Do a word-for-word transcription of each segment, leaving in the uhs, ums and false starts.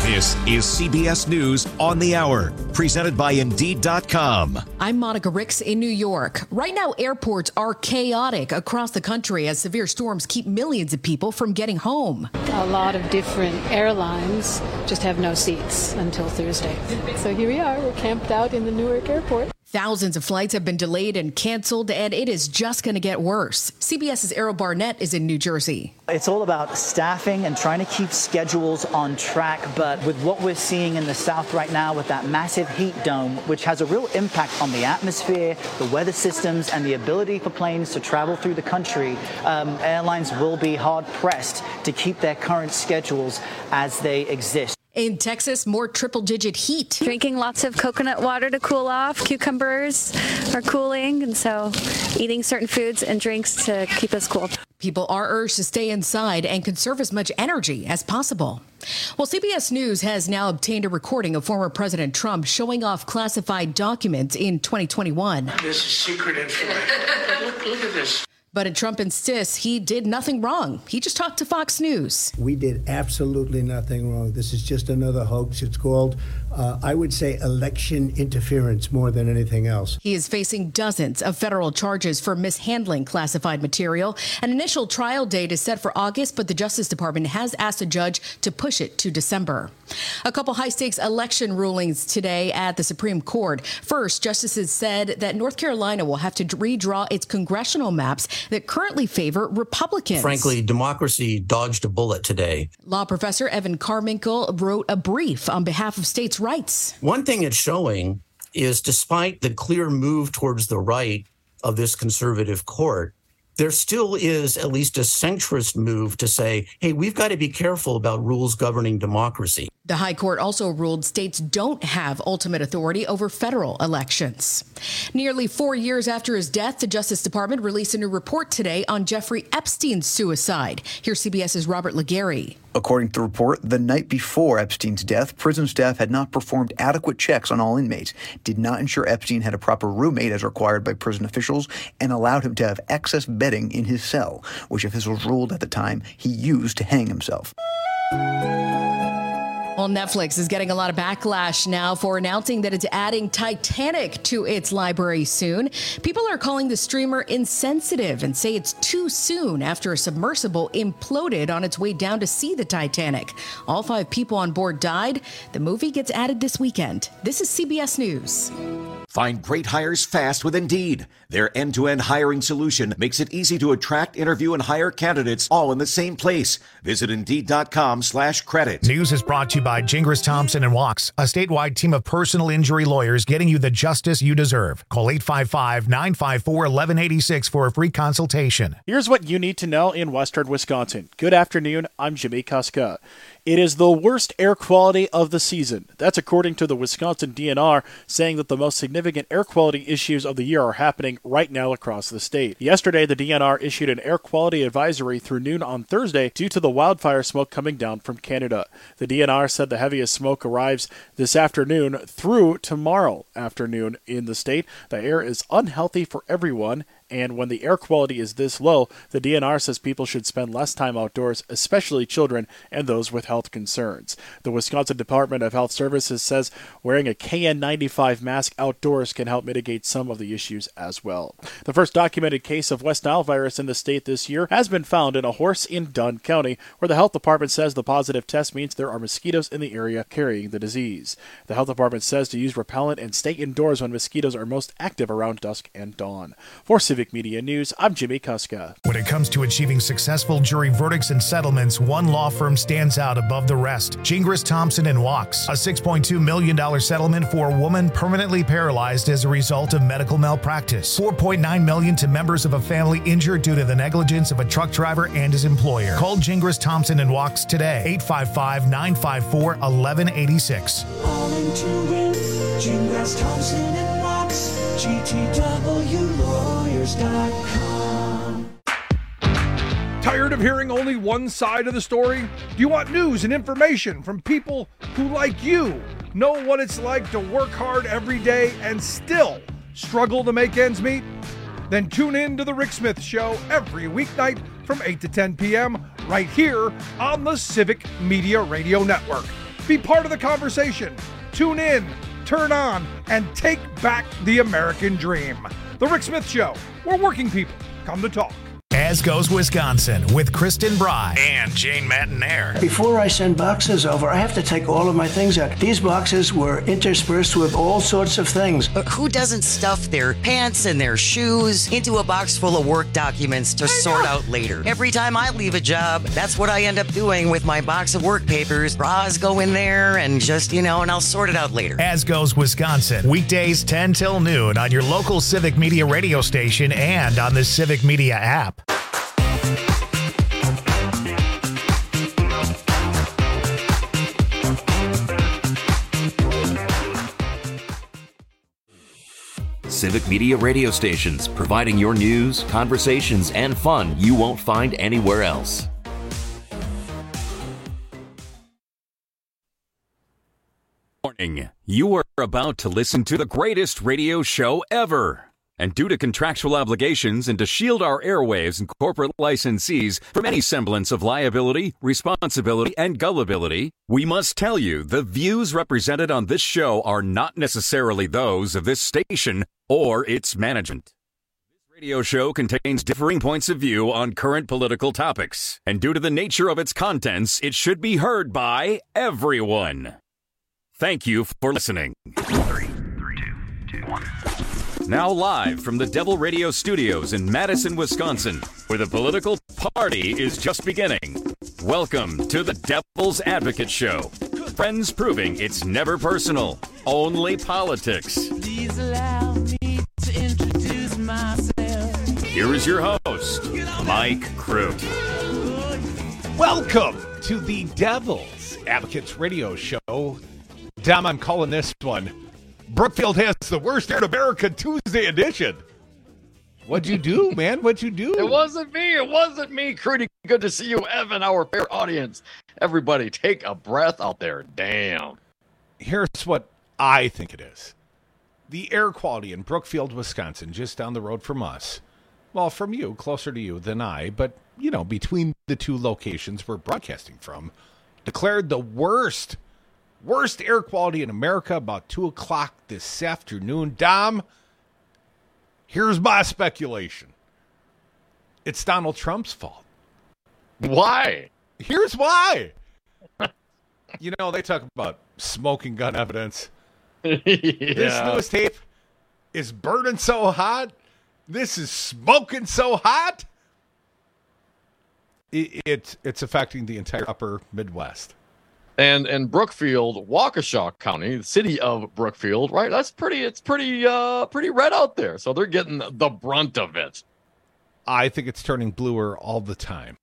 This is C B S News on the Hour, presented by Indeed dot com. I'm Monica Ricks in New York. Right now, airports are chaotic across the country as severe storms keep millions of people from getting home. A lot of different airlines just have no seats until Thursday. So here we are, we're camped out in the Newark airport. Thousands of flights have been delayed and canceled, and it is just going to get worse. CBS's Errol Barnett is in New Jersey. It's all about staffing and trying to keep schedules on track. But with what we're seeing in the south right now with that massive heat dome, which has a real impact on the atmosphere, the weather systems, and the ability for planes to travel through the country, um, airlines will be hard pressed to keep their current schedules as they exist. In Texas, more triple-digit heat. Drinking lots of coconut water to cool off. Cucumbers are cooling, and so eating certain foods and drinks to keep us cool. People are urged to stay inside and conserve as much energy as possible. Well, C B S News has now obtained a recording of former President Trump showing off classified documents in twenty twenty-one. This is secret information. look, look at this. But Trump insists he did nothing wrong. He just talked to Fox News. We did absolutely nothing wrong. This is just another hoax. It's called, uh, I would say, election interference more than anything else. He is facing dozens of federal charges for mishandling classified material. An initial trial date is set for August, but the Justice Department has asked a judge to push it to December. A couple high-stakes election rulings today at the Supreme Court. First, justices said that North Carolina will have to redraw its congressional maps that currently favor Republicans. Frankly, democracy dodged a bullet today. Law professor Evan Carmichael wrote a brief on behalf of states' rights. One thing it's showing is despite the clear move towards the right of this conservative court, there still is at least a centrist move to say, hey, we've got to be careful about rules governing democracy. The High Court also ruled states don't have ultimate authority over federal elections. Nearly four years after his death, the Justice Department released a new report today on Jeffrey Epstein's suicide. Here's CBS's Robert Legary. According to the report, the night before Epstein's death, prison staff had not performed adequate checks on all inmates, did not ensure Epstein had a proper roommate as required by prison officials, and allowed him to have excess bedding in his cell, which officials ruled at the time he used to hang himself. Well, Netflix is getting a lot of backlash now for announcing that it's adding Titanic to its library soon. People are calling the streamer insensitive and say it's too soon after a submersible imploded on its way down to see the Titanic. All five people on board died. The movie gets added this weekend. This is C B S News. Find great hires fast with Indeed. Their end-to-end hiring solution makes it easy to attract, interview, and hire candidates all in the same place. Visit Indeed.com slash credit. News is brought to you by Gingras Thompson and Walks, a statewide team of personal injury lawyers getting you the justice you deserve. Call eight five five, nine five four, one one eight six for a free consultation. Here's what you need to know in western Wisconsin. Good afternoon. I'm Jimmy Kuska. It is the worst air quality of the season. That's according to the Wisconsin D N R, saying that the most significant air quality issues of the year are happening right now across the state. Yesterday, the D N R issued an air quality advisory through noon on Thursday due to the wildfire smoke coming down from Canada. The D N R said the heaviest smoke arrives this afternoon through tomorrow afternoon in the state. The air is unhealthy for everyone. And when the air quality is this low, the D N R says people should spend less time outdoors, especially children and those with health concerns. The Wisconsin Department of Health Services says wearing a K N ninety-five mask outdoors can help mitigate some of the issues as well. The first documented case of West Nile virus in the state this year has been found in a horse in Dunn County, where the health department says the positive test means there are mosquitoes in the area carrying the disease. The health department says to use repellent and stay indoors when mosquitoes are most active around dusk and dawn. For Civic Media News, I'm Jimmy Kuska. When it comes to achieving successful jury verdicts and settlements, one law firm stands out above the rest. Gingras Thompson and Walks, a six point two million dollars settlement for a woman permanently paralyzed as a result of medical malpractice. four point nine million dollars to members of a family injured due to the negligence of a truck driver and his employer. Call Gingras Thompson and Walks today, eight five five, nine five four, one one eight six. All into it, Gingras Thompson and Walks, G T W lawyers dot com. Tired of hearing only one side of the story? Do you want news and information from people who, like you, know what it's like to work hard every day and still struggle to make ends meet? Then tune in to The Rick Smith Show every weeknight from eight to ten p.m. right here on the Civic Media Radio Network. Be part of the conversation. Tune in, turn on, and take back the American dream. The Rick Smith Show, where working people come to talk. As Goes Wisconsin with Kristen Bry and Jane Matanair. Before I send boxes over, I have to take all of my things out. These boxes were interspersed with all sorts of things. But who doesn't stuff their pants and their shoes into a box full of work documents to sort out later? Every time I leave a job, that's what I end up doing with my box of work papers. Bras go in there and just, you know, and I'll sort it out later. As Goes Wisconsin, weekdays ten till noon on your local Civic Media radio station and on the Civic Media app. Civic Media radio stations, providing your news, conversations, and fun you won't find anywhere else. Warning, you are about to listen to the greatest radio show ever. And due to contractual obligations and to shield our airwaves and corporate licensees from any semblance of liability, responsibility, and gullibility, we must tell you the views represented on this show are not necessarily those of this station or its management. This radio show contains differing points of view on current political topics, and due to the nature of its contents, it should be heard by everyone. Thank you for listening. Three, three, two, two, one. Now live from the Devil Radio Studios in Madison, Wisconsin, where the political party is just beginning. Welcome to the Devil's Advocate Show. Friends proving it's never personal, only politics. Please allow me to introduce myself. Here is your host, Mike Crute. Welcome to the Devil's Advocates Radio Show. Dom, I'm calling this one Brookfield has the worst air in America Tuesday edition. What'd you do, man? What'd you do? It wasn't me. It wasn't me. Crudy, good to see you, Evan, our fair audience. Everybody, take a breath out there. Damn. Here's what I think it is. The air quality in Brookfield, Wisconsin, just down the road from us. Well, from you, closer to you than I, but, you know, between the two locations we're broadcasting from, declared the worst Worst air quality in America about two o'clock this afternoon. Dom, here's my speculation. It's Donald Trump's fault. Why? Here's why. You know, they talk about smoking gun evidence. Yeah. This newest tape is burning so hot. This is smoking so hot. It, it, it's affecting the entire upper Midwest. And and Brookfield, Waukesha County, the city of Brookfield, right? That's pretty. It's pretty. Uh, pretty red out there. So they're getting the brunt of it. I think it's turning bluer all the time.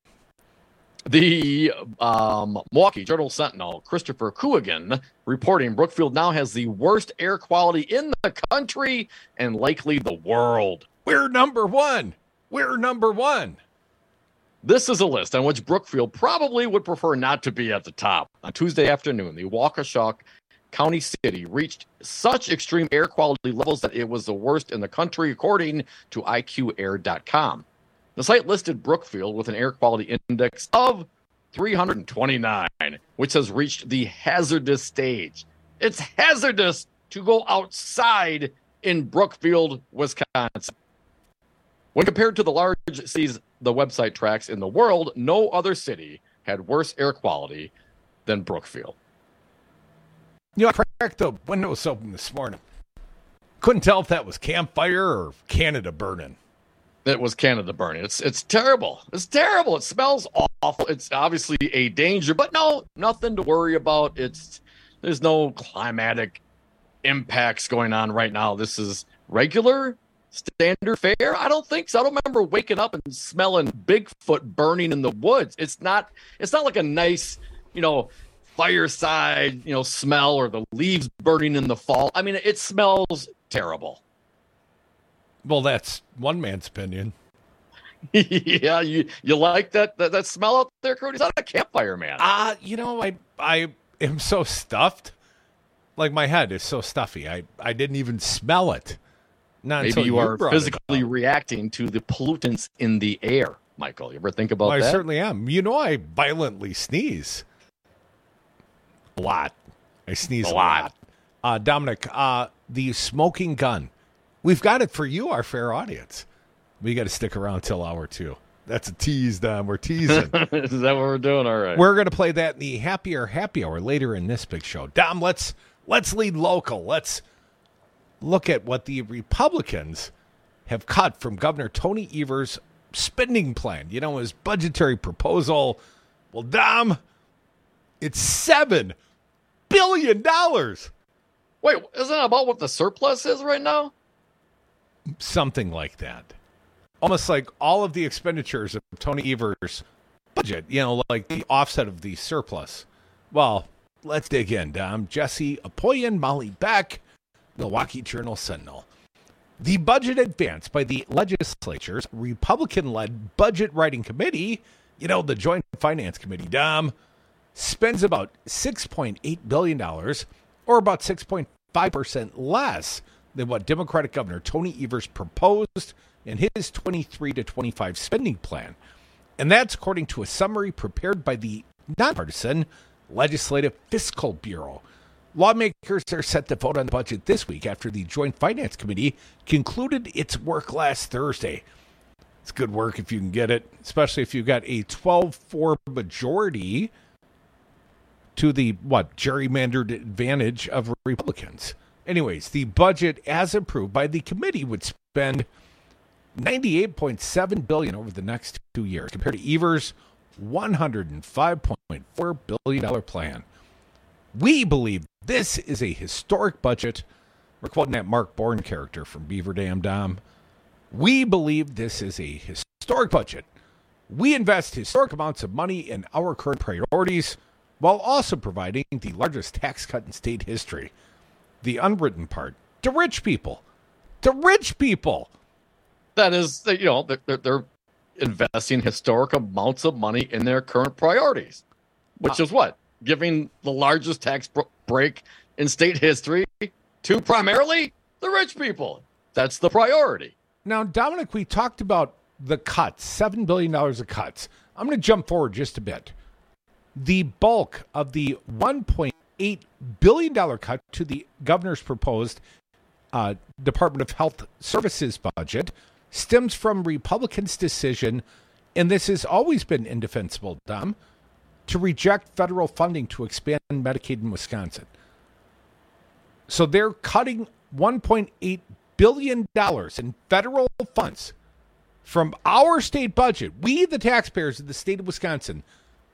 The um, Milwaukee Journal Sentinel, Christopher Coogan, reporting Brookfield now has the worst air quality in the country and likely the world. We're number one. We're number one. This is a list on which Brookfield probably would prefer not to be at the top. On Tuesday afternoon, the Waukesha County City reached such extreme air quality levels that it was the worst in the country, according to I Q air dot com. The site listed Brookfield with an air quality index of three hundred twenty-nine, which has reached the hazardous stage. It's hazardous to go outside in Brookfield, Wisconsin. When compared to the large cities the website tracks in the world, no other city had worse air quality than Brookfield. You know, I cracked the windows open this morning. Couldn't tell if that was campfire or Canada burning. It was Canada burning. It's it's terrible. It's terrible. It smells awful. It's obviously a danger, but no, nothing to worry about. It's there's no climatic impacts going on right now. This is regular standard fare? I don't think so. I don't remember waking up and smelling Bigfoot burning in the woods. It's not it's not like a nice, you know, fireside, you know, smell or the leaves burning in the fall. I mean, it smells terrible. Well, that's one man's opinion. Yeah, you you like that, that that smell out there, Cody? It's not a campfire, man. Uh, you know, I I am so stuffed. Like my head is so stuffy. I, I didn't even smell it. Not Maybe you, you are physically up. reacting to the pollutants in the air, Michael. You ever think about well, that? I certainly am. You know, I violently sneeze. A lot. I sneeze a, a lot. lot. Uh, Dominic, uh, the smoking gun. We've got it for you, our fair audience. We got to stick around till hour two. That's a tease, Dom. We're teasing. Is that what we're doing? All right. We're going to play that in the Happier Happy Hour later in this big show. Dom, let's let's lead local. Let's look at what the Republicans have cut from Governor Tony Evers' spending plan. You know, his budgetary proposal. Well, Dom, it's seven billion dollars. Wait, isn't that about what the surplus is right now? Something like that. Almost like all of the expenditures of Tony Evers' budget, you know, like the offset of the surplus. Well, let's dig in, Dom. Jesse Apoyan, Molly Beck, Milwaukee Journal Sentinel. The budget advance by the legislature's Republican-led Budget Writing Committee, you know, the Joint Finance Committee, Dom, spends about six point eight billion dollars, or about six point five percent less than what Democratic Governor Tony Evers proposed in his twenty-three to twenty-five spending plan. And that's according to a summary prepared by the nonpartisan Legislative Fiscal Bureau. Lawmakers are set to vote on the budget this week after the Joint Finance Committee concluded its work last Thursday. It's good work if you can get it, especially if you've got a twelve four majority to the, what, gerrymandered advantage of Republicans. Anyways, the budget as approved by the committee would spend ninety-eight point seven billion dollars over the next two years, compared to Evers' one hundred five point four billion dollars plan. We believe this is a historic budget. We're quoting that Mark Bourne character from Beaver Dam, Dom. We believe this is a historic budget. We invest historic amounts of money in our current priorities while also providing the largest tax cut in state history. The unwritten part, to rich people. To rich people. That is, you know, they're, they're investing historic amounts of money in their current priorities, which uh, is what? Giving the largest tax break in state history to primarily the rich people. That's the priority. Now, Dominic, we talked about the cuts, seven billion dollars of cuts. I'm going to jump forward just a bit. The bulk of the one point eight billion dollars cut to the governor's proposed uh, Department of Health Services budget stems from Republicans' decision, and this has always been indefensible, Dom, to reject federal funding to expand Medicaid in Wisconsin. So they're cutting one point eight billion dollars in federal funds from our state budget, we the taxpayers of the state of Wisconsin,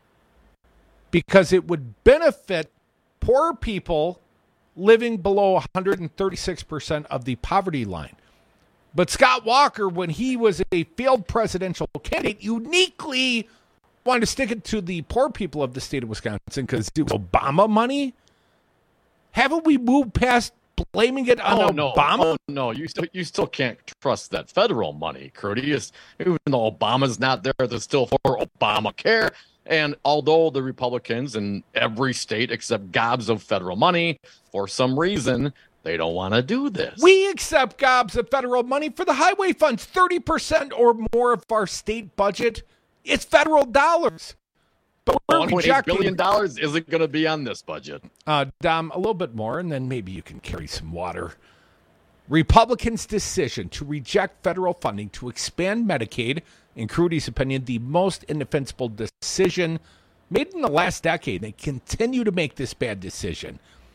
because it would benefit poor people living below one hundred thirty-six percent of the poverty line. But Scott Walker, when he was a failed presidential candidate, uniquely wanted to stick it to the poor people of the state of Wisconsin because it was Obama money. Haven't we moved past blaming it on oh, no. Obama? Oh, no, you still, you still can't trust that federal money, Curtis. Even though Obama's not there, they're still for Obamacare. And although the Republicans in every state accept gobs of federal money, for some reason, they don't want to do this. We accept gobs of federal money for the highway funds. thirty percent or more of our state budget is federal dollars. But we're one point eight billion dollars isn't going to be on this budget. Uh, Dom, a little bit more, and then maybe you can carry some water. Republicans' decision to reject federal funding to expand Medicaid, in Crudy's opinion, the most indefensible decision made in the last decade. They continue to make this bad decision.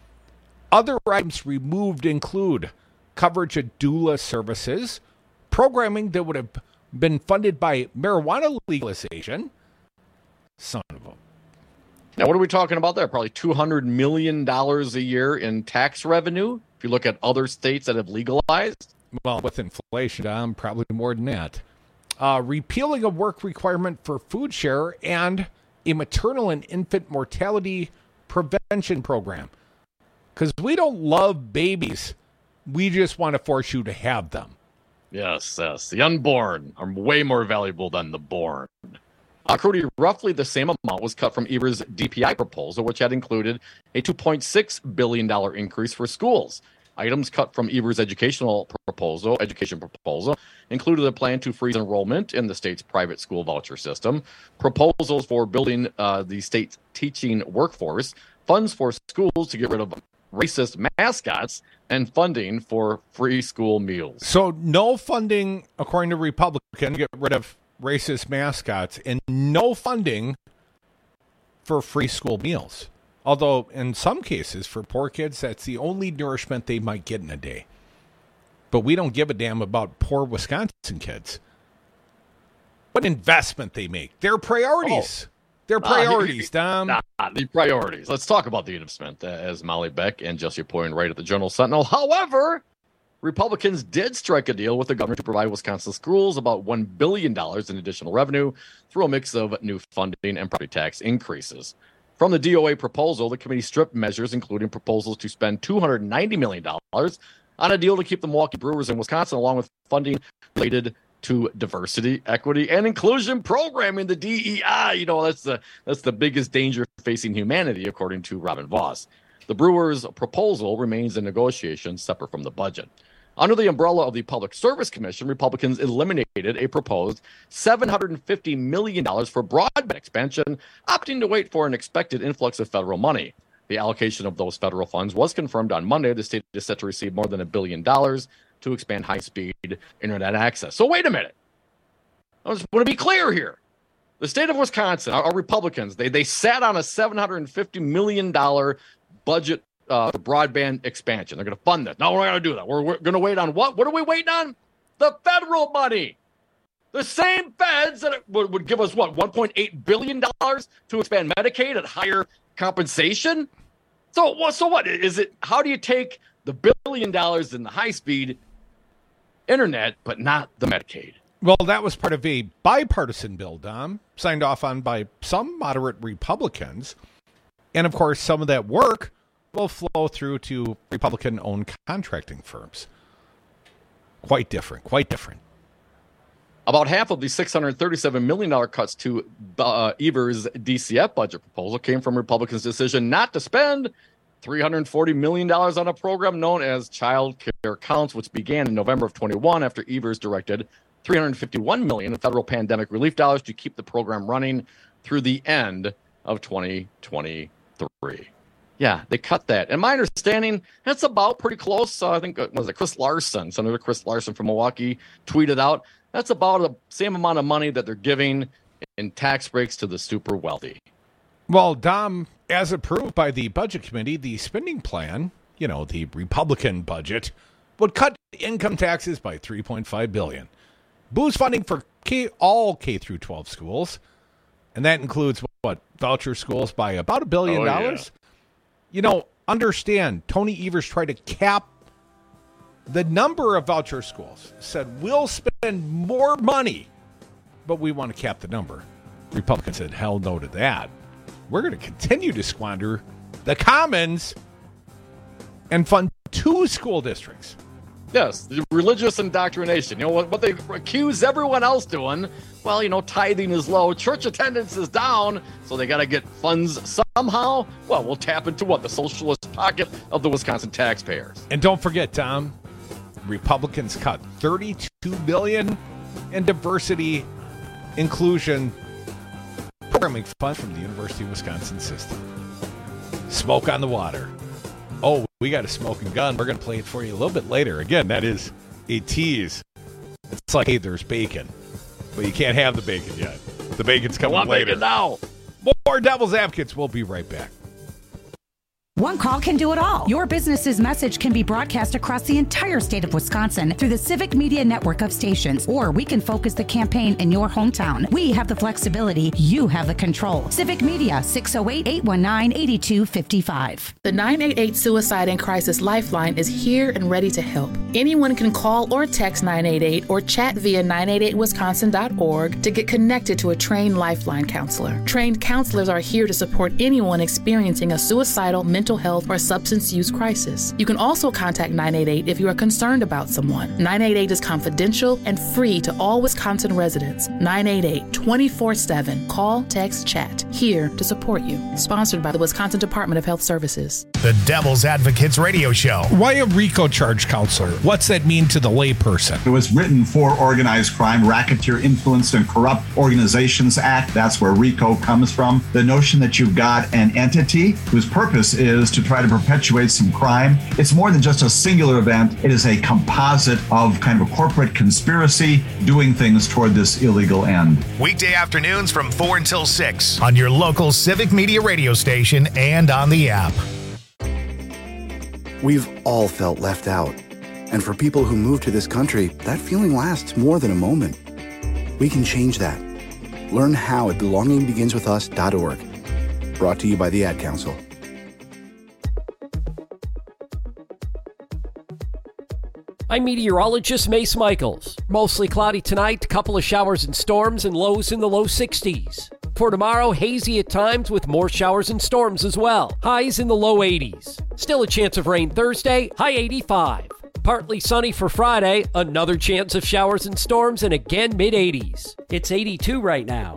Other items removed include coverage of doula services, programming that would have been funded by marijuana legalization. Son of a... Now, what are we talking about there? Probably two hundred million dollars a year in tax revenue, if you look at other states that have legalized. Well, with inflation, um, probably more than that. Uh, repealing a work requirement for food share and a maternal and infant mortality prevention program. Because we don't love babies. We just want to force you to have them. Yes, yes. The unborn are way more valuable than the born. Uh, Crudy, roughly the same amount was cut from Evers' D P I proposal, which had included a two point six billion dollars increase for schools. Items cut from Evers' educational proposal, education proposal, included a plan to freeze enrollment in the state's private school voucher system, proposals for building uh, the state's teaching workforce, funds for schools to get rid of racist mascots, and funding for free school meals. So no funding, according to Republicans, get rid of racist mascots, and no funding for free school meals. Although in some cases, for poor kids, that's the only nourishment they might get in a day. But we don't give a damn about poor Wisconsin kids. What investment they make. Their priorities. Oh. Their priorities, Dom. Nah, the priorities. Let's talk about the investment, uh, as Molly Beck and Jesse Poyen write at the Journal Sentinel. However, Republicans did strike a deal with the governor to provide Wisconsin schools about one billion dollars in additional revenue through a mix of new funding and property tax increases. From the D O A proposal, the committee stripped measures, including proposals to spend two hundred ninety million dollars on a deal to keep the Milwaukee Brewers in Wisconsin, along with funding related to diversity, equity, and inclusion programming, the D E I. You know, that's the that's the biggest danger facing humanity, according to Robin Voss. The Brewers' proposal remains in negotiation, separate from the budget. Under the umbrella of the Public Service Commission, Republicans eliminated a proposed seven hundred fifty million dollars for broadband expansion, opting to wait for an expected influx of federal money. The allocation of those federal funds was confirmed on Monday. The state is set to receive more than a billion dollars to expand high-speed internet access. So wait a minute. I just want to be clear here. The state of Wisconsin, our, our Republicans, they, they sat on a seven hundred fifty million dollars budget uh, for broadband expansion. They're going to fund this. No, we're not going to do that. We're, we're going to wait on what? What are we waiting on? The federal money. The same feds that would, would give us, what, one point eight billion dollars to expand Medicaid at higher compensation? So, what? So what? Is it, how do you take the billion dollars in the high-speed internet, but not the Medicaid? Well, that was part of a bipartisan bill, Dom, signed off on by some moderate Republicans. And, of course, some of that work will flow through to Republican-owned contracting firms. Quite different, quite different. About half of the six hundred thirty-seven million dollars cuts to uh, Evers' D C F budget proposal came from Republicans' decision not to spend three hundred forty million dollars on a program known as Child Care Counts, which began in November of twenty-one after Evers directed three hundred fifty-one million dollars in federal pandemic relief dollars to keep the program running through the end of twenty twenty-three. Yeah, they cut that. And my understanding, that's about pretty close. Uh, I think, uh, was it Chris Larson, Senator Chris Larson from Milwaukee, tweeted out, that's about the same amount of money that they're giving in tax breaks to the super wealthy. Well, Dom, as approved by the Budget Committee, the spending plan, you know, the Republican budget, would cut income taxes by three point five billion dollars, boost funding for K, all K through twelve schools, and that includes, what, voucher schools by about a billion dollars? Yeah. You know, understand, Tony Evers tried to cap the number of voucher schools, said we'll spend more money, but we want to cap the number. Republicans said, hell no to that. We're going to continue to squander the commons and fund two school districts. Yes, the religious indoctrination. You know, what, what they accuse everyone else doing, well, you know, tithing is low, church attendance is down, so they got to get funds somehow. Well, we'll tap into what? The socialist pocket of the Wisconsin taxpayers. And don't forget, Tom, Republicans cut thirty-two billion dollars in diversity inclusion programming funds from the University of Wisconsin system. Smoke on the water. Oh, we got a smoking gun. We're going to play it for you a little bit later. Again, that is a tease. It's like, hey, there's bacon, but you can't have the bacon yet. The bacon's coming I want later. Bacon now. More Devil's Advocates. We'll be right back. One call can do it all. Your business's message can be broadcast across the entire state of Wisconsin through the Civic Media network of stations, or we can focus the campaign in your hometown. We have the flexibility. You have the control. Civic Media, six oh eight, eight one nine, eight two five five. The nine eight eight Suicide and Crisis Lifeline is here and ready to help. Anyone can call or text nine eight eight or chat via nine eight eight wisconsin dot org to get connected to a trained Lifeline counselor. Trained counselors are here to support anyone experiencing a suicidal, mental mental health or substance use crisis. You can also contact nine eight eight if you are concerned about someone. nine eight eight is confidential and free to all Wisconsin residents. nine eight eight, twenty-four seven. Call, text, chat. Here to support you. Sponsored by the Wisconsin Department of Health Services. The Devil's Advocates Radio Show. Why a RICO charge, counselor? What's that mean to the layperson? It was written for Organized Crime, Racketeer Influenced and Corrupt Organizations Act. That's where RICO comes from. The notion that you've got an entity whose purpose is to try to perpetuate some crime. It's more than just a singular event. It is a composite of kind of a corporate conspiracy doing things toward this illegal end. Weekday afternoons from four until six on your local Civic Media radio station and on the app. We've all felt left out. And for people who move to this country, that feeling lasts more than a moment. We can change that. Learn how at belonging begins with us dot org. Brought to you by the Ad Council. I'm meteorologist Mace Michaels. Mostly cloudy tonight, a couple of showers and storms, and lows in the low sixties. For tomorrow, hazy at times with more showers and storms as well. Highs in the low eighties. Still a chance of rain Thursday, high eighty-five. Partly sunny for Friday, another chance of showers and storms, and again mid eighties. It's eighty-two right now.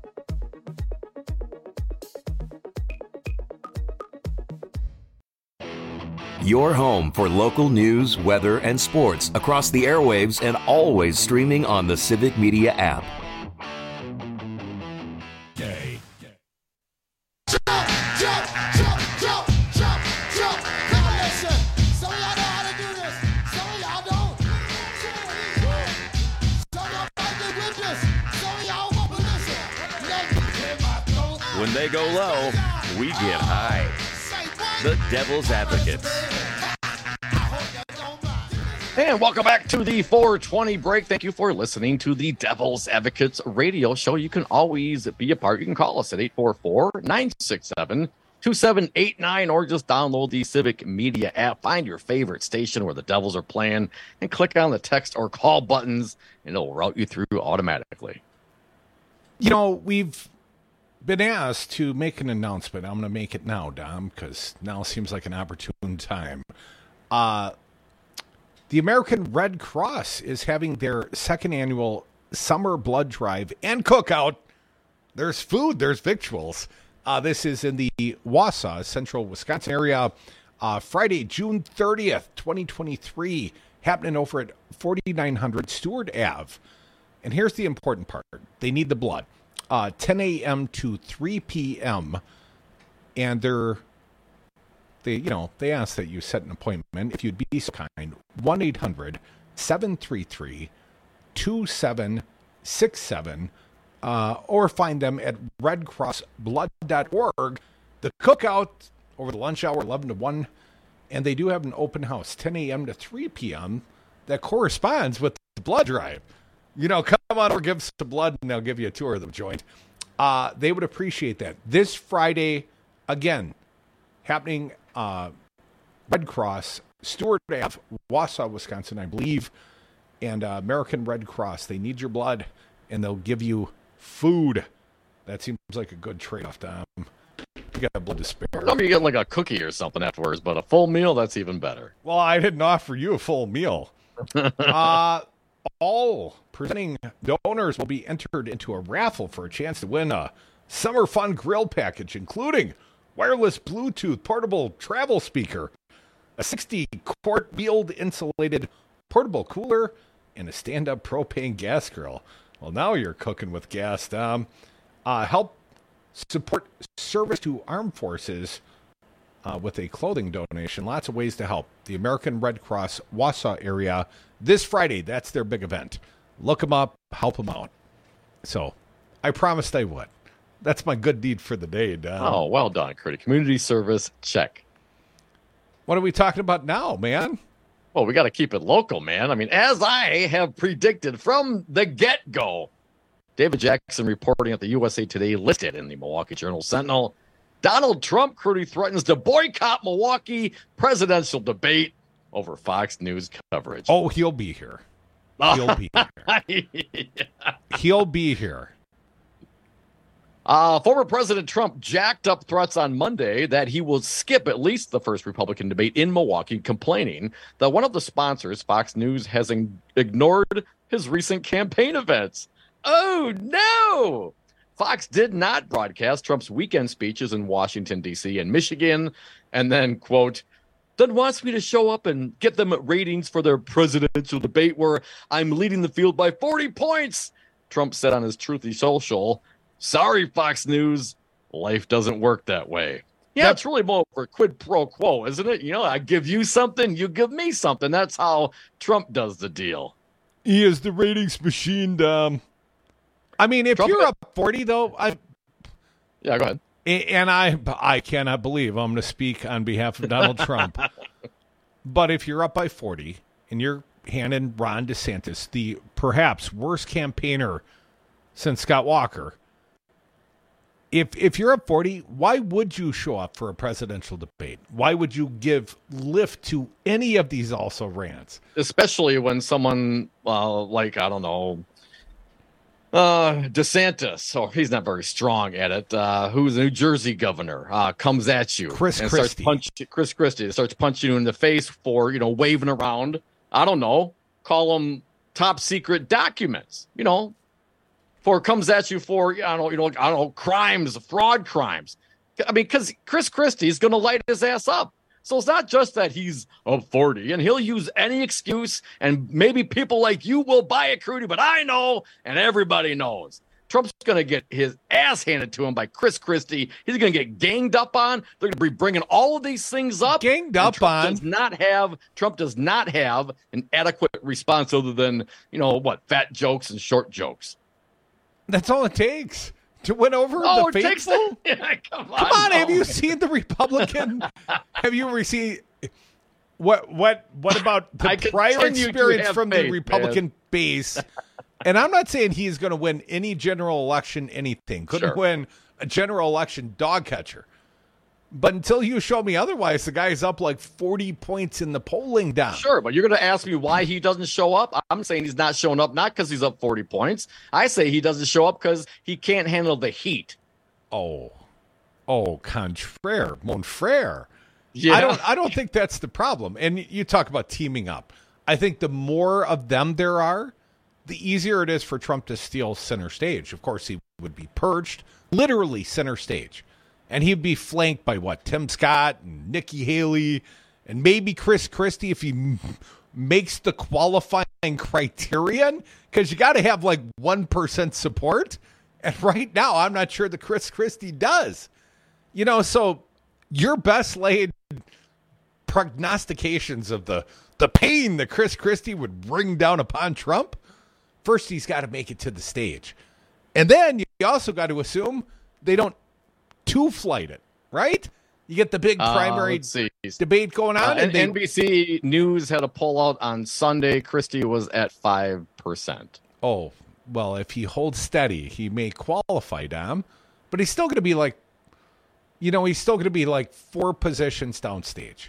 Your home for local news, weather, and sports across the airwaves and always streaming on the Civic Media app. When they go low, we get high. The Devil's Advocates. And welcome back to the four twenty break. Thank you for listening to the Devil's Advocates radio show. You can always be a part. You can call us at eight four four, nine six seven, two seven eight nine or just download the Civic Media app. Find your favorite station where the Devils are playing and click on the text or call buttons and it'll route you through automatically. You know, we've been asked to make an announcement. I'm going to make it now, Dom, because now seems like an opportune time. Uh, the American Red Cross is having their second annual summer blood drive and cookout. There's food, there's victuals. Uh, this is in the Wausau, central Wisconsin area, uh, Friday, June thirtieth, twenty twenty-three, happening over at forty-nine hundred Stewart Avenue. And here's the important part. They need the blood. Uh, ten a.m. to three p.m. And they're, they, you know, they ask that you set an appointment. If you'd be so kind, one eight hundred, seven three three, two seven six seven, uh, or find them at red cross blood dot org. The cookout over the lunch hour, eleven to one, and they do have an open house, ten a.m. to three p.m. that corresponds with the blood drive. You know, come on over, give some blood, and they'll give you a tour of the joint. Uh, they would appreciate that. This Friday, again, happening uh, Red Cross, Stewart Avenue, Wausau, Wisconsin, I believe, and uh, American Red Cross. They need your blood, and they'll give you food. That seems like a good trade-off, Tom. You got blood to spare. Maybe you get like a cookie or something afterwards, but a full meal, that's even better. Well, I didn't offer you a full meal. uh, all presenting donors will be entered into a raffle for a chance to win a summer fun grill package, including wireless Bluetooth portable travel speaker, a sixty quart field insulated portable cooler, and a stand-up propane gas grill. Well, now you're cooking with gas, Tom. Uh, help support service to armed forces uh, with a clothing donation. Lots of ways to help. The American Red Cross Wausau area this Friday. That's their big event. Look them up, help them out. So I promised I would. That's my good deed for the day, Don. Oh, well done, Curtis. Community service, check. What are we talking about now, man? Well, we got to keep it local, man. I mean, as I have predicted from the get-go, David Jackson reporting at the U S A Today listed in the Milwaukee Journal Sentinel, Donald Trump, Curtis, threatens to boycott Milwaukee presidential debate over Fox News coverage. Oh, he'll be here. He'll be here. yeah. He'll be here. Uh, former President Trump jacked up threats on Monday that he will skip at least the first Republican debate in Milwaukee, complaining that one of the sponsors, Fox News, has in- ignored his recent campaign events. Oh, no! Fox did not broadcast Trump's weekend speeches in Washington, D C and Michigan, and then, quote, then wants me to show up and get them ratings for their presidential debate where I'm leading the field by forty points, Trump said on his Truthy Social. Sorry, Fox News, life doesn't work that way. Yeah, it's really more for quid pro quo, isn't it? You know, I give you something, you give me something. That's how Trump does the deal. He is the ratings machine, Dom. I mean, if Trump you're up forty, though, I yeah, go ahead. And I, I cannot believe I'm going to speak on behalf of Donald Trump. But if you're up by forty and you're handing Ron DeSantis, the perhaps worst campaigner since Scott Walker, if if you're up forty, why would you show up for a presidential debate? Why would you give lift to any of these also rants? Especially when someone uh, like, I don't know, Uh, DeSantis, or he's not very strong at it, uh, who's the New Jersey governor, uh, comes at you. Chris and Christie. Starts punch, Chris Christie starts punching you in the face for, you know, waving around, I don't know, call them top secret documents, you know, for comes at you for, I don't know, you know, I don't know, crimes, fraud crimes. I mean, because Chris Christie is going to light his ass up. So it's not just that he's of forty, and he'll use any excuse, and maybe people like you will buy it, Crudy, but I know, and everybody knows. Trump's going to get his ass handed to him by Chris Christie. He's going to get ganged up on. They're going to be bringing all of these things up. Ganged up Trump on? Does not have, Trump does not have an adequate response other than, you know, what, fat jokes and short jokes. That's all it takes. To win over oh, the it takes faithful? the, yeah, come on, Come on, no. have you seen the Republican? Have you received what? What? What about the I prior continue to experience have from faith, the Republican man. base? And I'm not saying he's going to win any general election, anything. Couldn't Sure. win a general election dog catcher. But until you show me otherwise, the guy's up like forty points in the polling down. Sure, but you're going to ask me why he doesn't show up. I'm saying he's not showing up not because he's up forty points. I say he doesn't show up because he can't handle the heat. Oh, oh, contraire, mon frere. Yeah. I don't. I don't think that's the problem. And you talk about teaming up. I think the more of them there are, the easier it is for Trump to steal center stage. Of course, he would be perched, literally center stage, and he'd be flanked by what, Tim Scott and Nikki Haley, and maybe Chris Christie if he m- makes the qualifying criterion, because you got to have like one percent support. And right now, I'm not sure that Chris Christie does. You know, so your best laid prognostications of the, the pain that Chris Christie would bring down upon Trump, first he's got to make it to the stage. And then you also got to assume they don't two-flight it, right? You get the big primary uh, debate going on. Uh, and and they, N B C News had a pullout on Sunday. Christie was at five percent. Oh, well, if he holds steady, he may qualify, Dom, but he's still going to be like, you know, he's still going to be like four positions downstage.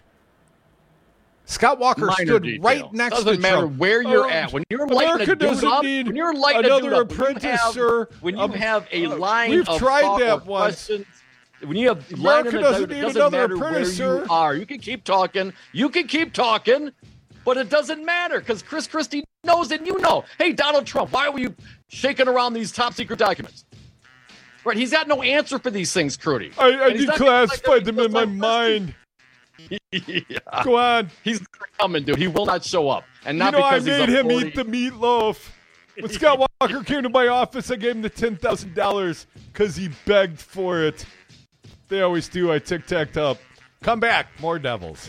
Scott Walker Minor stood details. right next Doesn't to matter Trump. where you're Oh, at. When you're lighting America a dude doesn't up, need when you're lighting another a dude up, apprentice, when you have, sir. when you Um, have a line we've of tried thought that or once. questions, when you have America line doesn't it need doesn't another matter where apprentice, you sir. are. You can keep talking. You can keep talking, but it doesn't matter because Chris Christie knows and you know. Hey, Donald Trump, why were you shaking around these top secret documents? Right, he's got no answer for these things, Crudy. I, I And he's not declassified like them in my like mind. yeah. Go on. He's not coming, dude. He will not show up. And not you know, I because he's made a him forty. eat the meatloaf. When Scott Walker came to my office, I gave him the ten thousand dollars because he begged for it. They always do. I tic-tacked up. Come back. More Devils.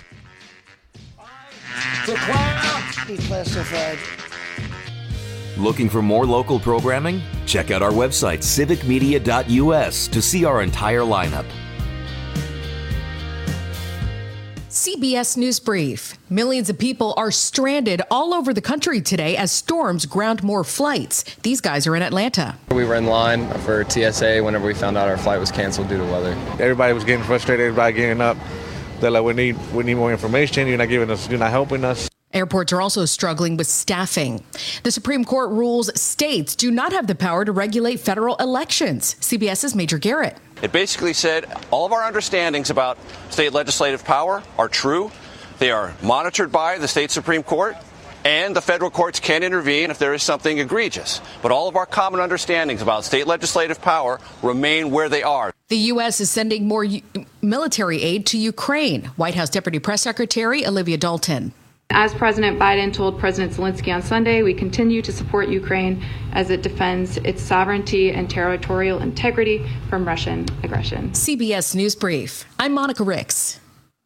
Declassified. Looking for more local programming? Check out our website, civic media dot u s, to see our entire lineup. C B S News Brief. Millions of people are stranded all over the country today as storms ground more flights. These guys are in Atlanta. We were in line for T S A whenever we found out our flight was canceled due to weather. Everybody was getting frustrated, everybody getting up. They're like, we need, we need more information. You're not giving us, you're not helping us. Airports are also struggling with staffing. The Supreme Court rules states do not have the power to regulate federal elections. CBS's Major Garrett. It basically said all of our understandings about state legislative power are true. They are monitored by the state Supreme Court, and the federal courts can intervene if there is something egregious. But all of our common understandings about state legislative power remain where they are. The U S is sending more u- military aid to Ukraine. White House Deputy Press Secretary Olivia Dalton. As President Biden told President Zelensky on Sunday, we continue to support Ukraine as it defends its sovereignty and territorial integrity from Russian aggression. C B S News Brief. I'm Monica Ricks.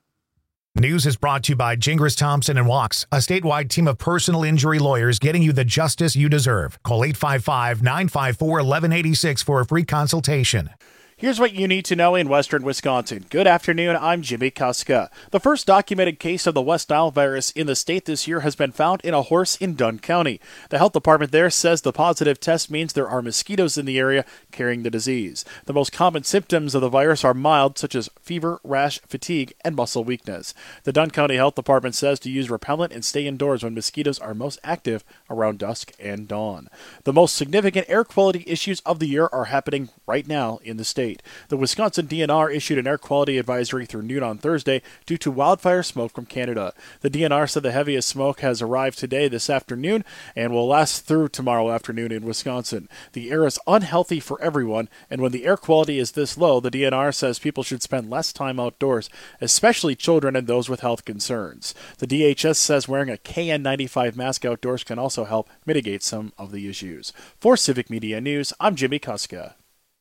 News is brought to you by Gingras Thompson and Walks, a statewide team of personal injury lawyers getting you the justice you deserve. Call eight five five, nine five four, one one eight six for a free consultation. Here's what you need to know in western Wisconsin. Good afternoon, I'm Jimmy Kuska. The first documented case of the West Nile virus in the state this year has been found in a horse in Dunn County. The health department there says the positive test means there are mosquitoes in the area carrying the disease. The most common symptoms of the virus are mild, such as fever, rash, fatigue, and muscle weakness. The Dunn County Health Department says to use repellent and stay indoors when mosquitoes are most active around dusk and dawn. The most significant air quality issues of the year are happening right now in the state. The Wisconsin D N R issued an air quality advisory through noon on Thursday due to wildfire smoke from Canada. The D N R said the heaviest smoke has arrived today this afternoon and will last through tomorrow afternoon in Wisconsin. The air is unhealthy for everyone, and when the air quality is this low, the D N R says people should spend less time outdoors, especially children and those with health concerns. The D H S says wearing a K N ninety-five mask outdoors can also help mitigate some of the issues. For Civic Media News, I'm Jimmy Kuska.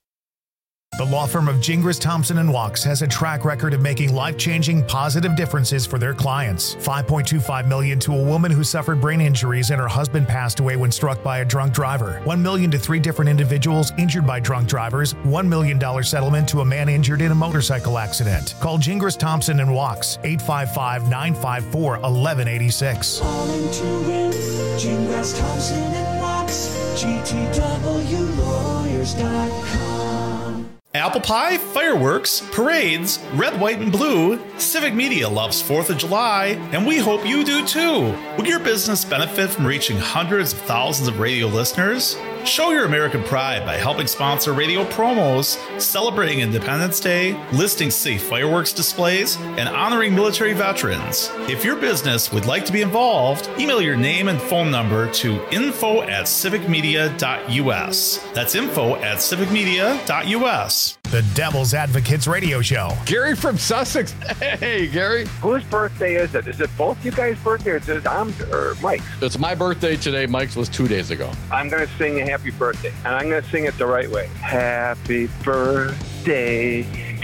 The law firm of Gingras Thompson and Walks has a track record of making life-changing positive differences for their clients. five point two five million dollars to a woman who suffered brain injuries and her husband passed away when struck by a drunk driver. one million dollars to three different individuals injured by drunk drivers. one million dollars settlement to a man injured in a motorcycle accident. Call Gingras Thompson and Walks, eight five five, nine five four, one one eight six. Calling to win, Gingras Thompson and Walks, G T W lawyers dot com. Apple pie, fireworks, parades, red, white, and blue. Civic Media loves fourth of July, and we hope you do too. Will your business benefit from reaching hundreds of thousands of radio listeners? Show your American pride by helping sponsor radio promos, celebrating Independence Day, listing safe fireworks displays, and honoring military veterans. If your business would like to be involved, email your name and phone number to info at civic media dot u s. That's info at civic media dot u s. The Devil's Advocates Radio Show. Gary from Sussex. Hey, Gary. Whose birthday is it? Is it both you guys' birthday or is it Tom's or Mike's? It's my birthday today. Mike's was two days ago. I'm going to sing a happy birthday, and I'm going to sing it the right way. Happy birthday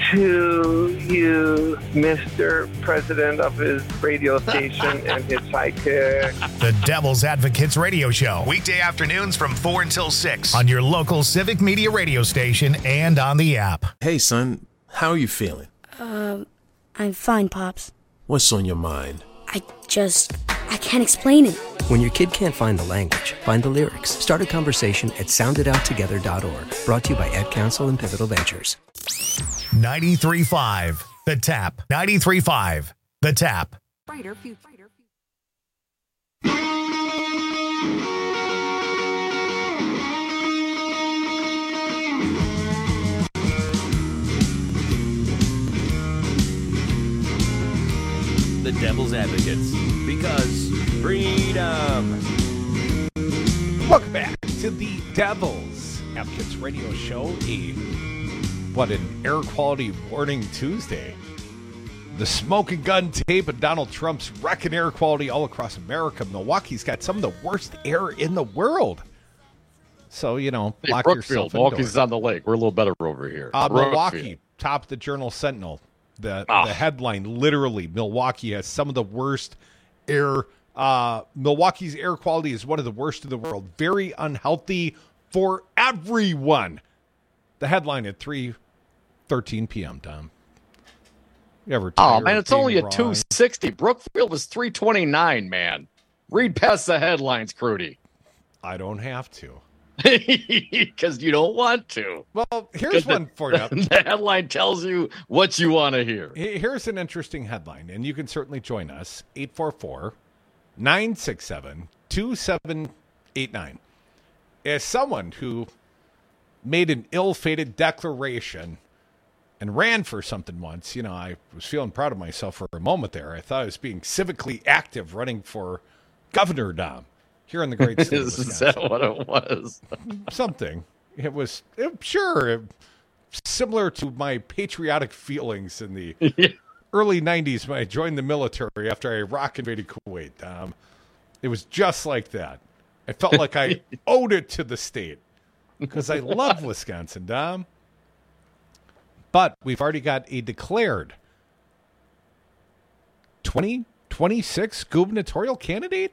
to you, Mister President of his radio station and his sidekick. The Devil's Advocates Radio Show. Weekday afternoons from four until six on your local Civic Media radio station and on the app. Hey, son, how are you feeling? Um, I'm fine, Pops. What's on your mind? I just, I can't explain it. When your kid can't find the language, find the lyrics. Start a conversation at sound it out together dot org. Brought to you by Ad Council and Pivotal Ventures. ninety-three point five The Tap. ninety-three point five The Tap. Brighter future. The Devil's Advocates, because freedom. Welcome back to the Devil's Advocates Radio Show. A what an air quality warning Tuesday. The smoking gun tape of Donald Trump's wrecking air quality all across America. Milwaukee's got some of the worst air in the world. So, you know, Hey, lock Brookfield, yourself Milwaukee's indoors. on the lake. We're a little better over here. Uh, Brookfield. Milwaukee topped the Journal Sentinel. The, Ah. the headline, literally, Milwaukee has some of the worst air. Uh, Milwaukee's air quality is one of the worst in the world. Very unhealthy for everyone. The headline at three thirteen p.m., Tom. You ever Oh, tired man, of it's only being at two wrong? sixty. Brookfield was three twenty-nine, man. Read past the headlines, Crudy. I don't have to. Because you don't want to. Well, here's one for you. The headline tells you what you want to hear. Here's an interesting headline, and you can certainly join us. eight four four, nine six seven, two seven eight nine. As someone who made an ill-fated declaration and ran for something once, you know, I was feeling proud of myself for a moment there. I thought I was being civically active running for governor, Dom, here in the great state of Wisconsin. Is that what it was? Something. It was, it, sure, it, similar to my patriotic feelings in the yeah. early nineties when I joined the military after Iraq invaded Kuwait. Um, it was just like that. I felt like I owed it to the state because I love Wisconsin, Dom. But we've already got a declared twenty twenty-six gubernatorial candidate?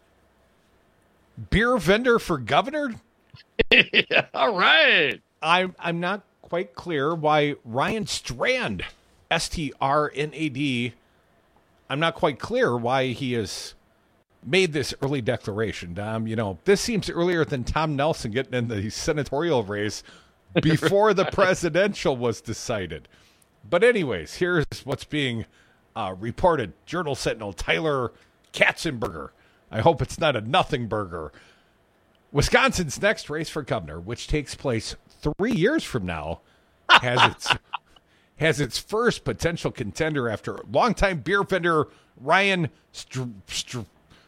Beer vendor for governor? Yeah, all right. I'm, I'm not quite clear why Ryan Strand, S T R N A D, I'm not quite clear why he has made this early declaration. Um, you know, this seems earlier than Tom Nelson getting in the senatorial race before the presidential was decided. But anyways, here's what's being uh, reported. Journal Sentinel Tyler Katzenberger. I hope it's not a nothing burger. Wisconsin's next race for governor, which takes place three years from now, has its has its first potential contender after longtime beer vendor Ryan Str- Str-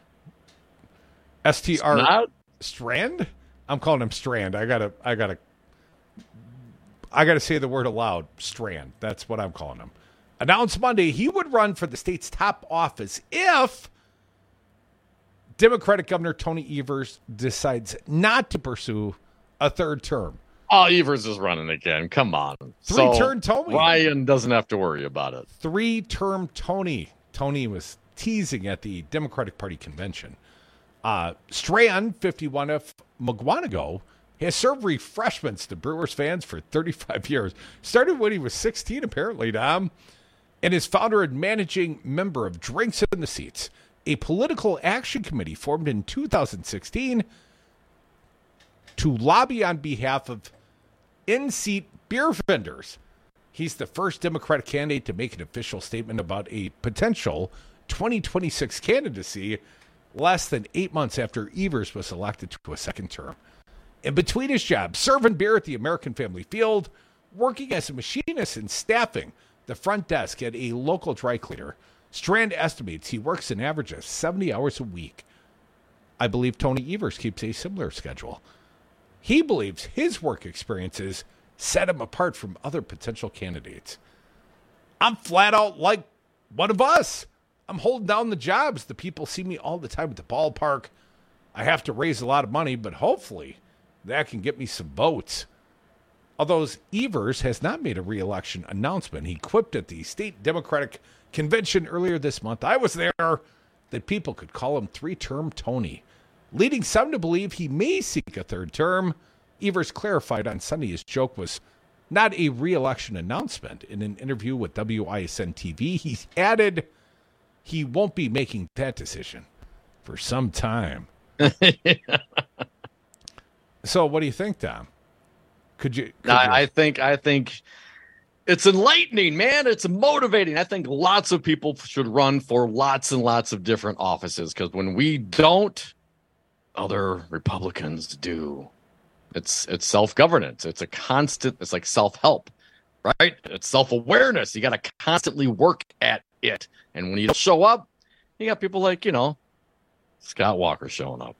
S T R Strand? I'm calling him Strand. I gotta I gotta I gotta say the word aloud. Strand. That's what I'm calling him. Announced Monday he would run for the state's top office if Democratic Governor Tony Evers decides not to pursue a third term. Oh, Evers is running again. Come on. Three-term so Tony. Ryan doesn't have to worry about it. Three-term Tony. Tony was teasing at the Democratic Party convention. Uh, Strand, fifty-one F Mugwanago, has served refreshments to Brewers fans for thirty-five years. Started when he was sixteen, apparently, Dom, and is founder and managing member of Drinks in the Seats, a political action committee formed in two thousand sixteen to lobby on behalf of in-seat beer vendors. He's the first Democratic candidate to make an official statement about a potential twenty twenty-six candidacy less than eight months after Evers was elected to a second term. In between his jobs, serving beer at the American Family Field, working as a machinist and staffing the front desk at a local dry cleaner, Strand estimates he works an average of seventy hours a week. I believe Tony Evers keeps a similar schedule. He believes his work experiences set him apart from other potential candidates. I'm flat out like one of us. I'm holding down the jobs. The people see me all the time at the ballpark. I have to raise a lot of money, but hopefully that can get me some votes. Although Evers has not made a re-election announcement, he quipped at the state Democratic convention earlier this month, I was there, that people could call him three-term Tony, leading some to believe he may seek a third term. Evers clarified on Sunday his joke was not a re-election announcement. In an interview with W I S N T V, he added he won't be making that decision for some time. So what do you think, Tom? Could you? Could I, you... I think I think it's enlightening, man. It's motivating. I think lots of people should run for lots and lots of different offices, because when we don't, other Republicans do. It's it's self-governance. It's a constant. It's like self-help, right? It's self-awareness. You got to constantly work at it. And when you don't show up, you got people like, you know, Scott Walker showing up.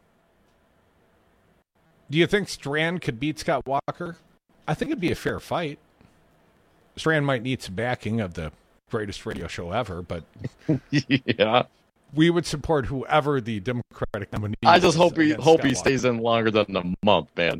Do you think Strand could beat Scott Walker? I think it'd be a fair fight. Strand might need some backing of the greatest radio show ever, but yeah, we would support whoever the Democratic nominee. I just hope he hope Scott he Walker. stays in longer than a month, man.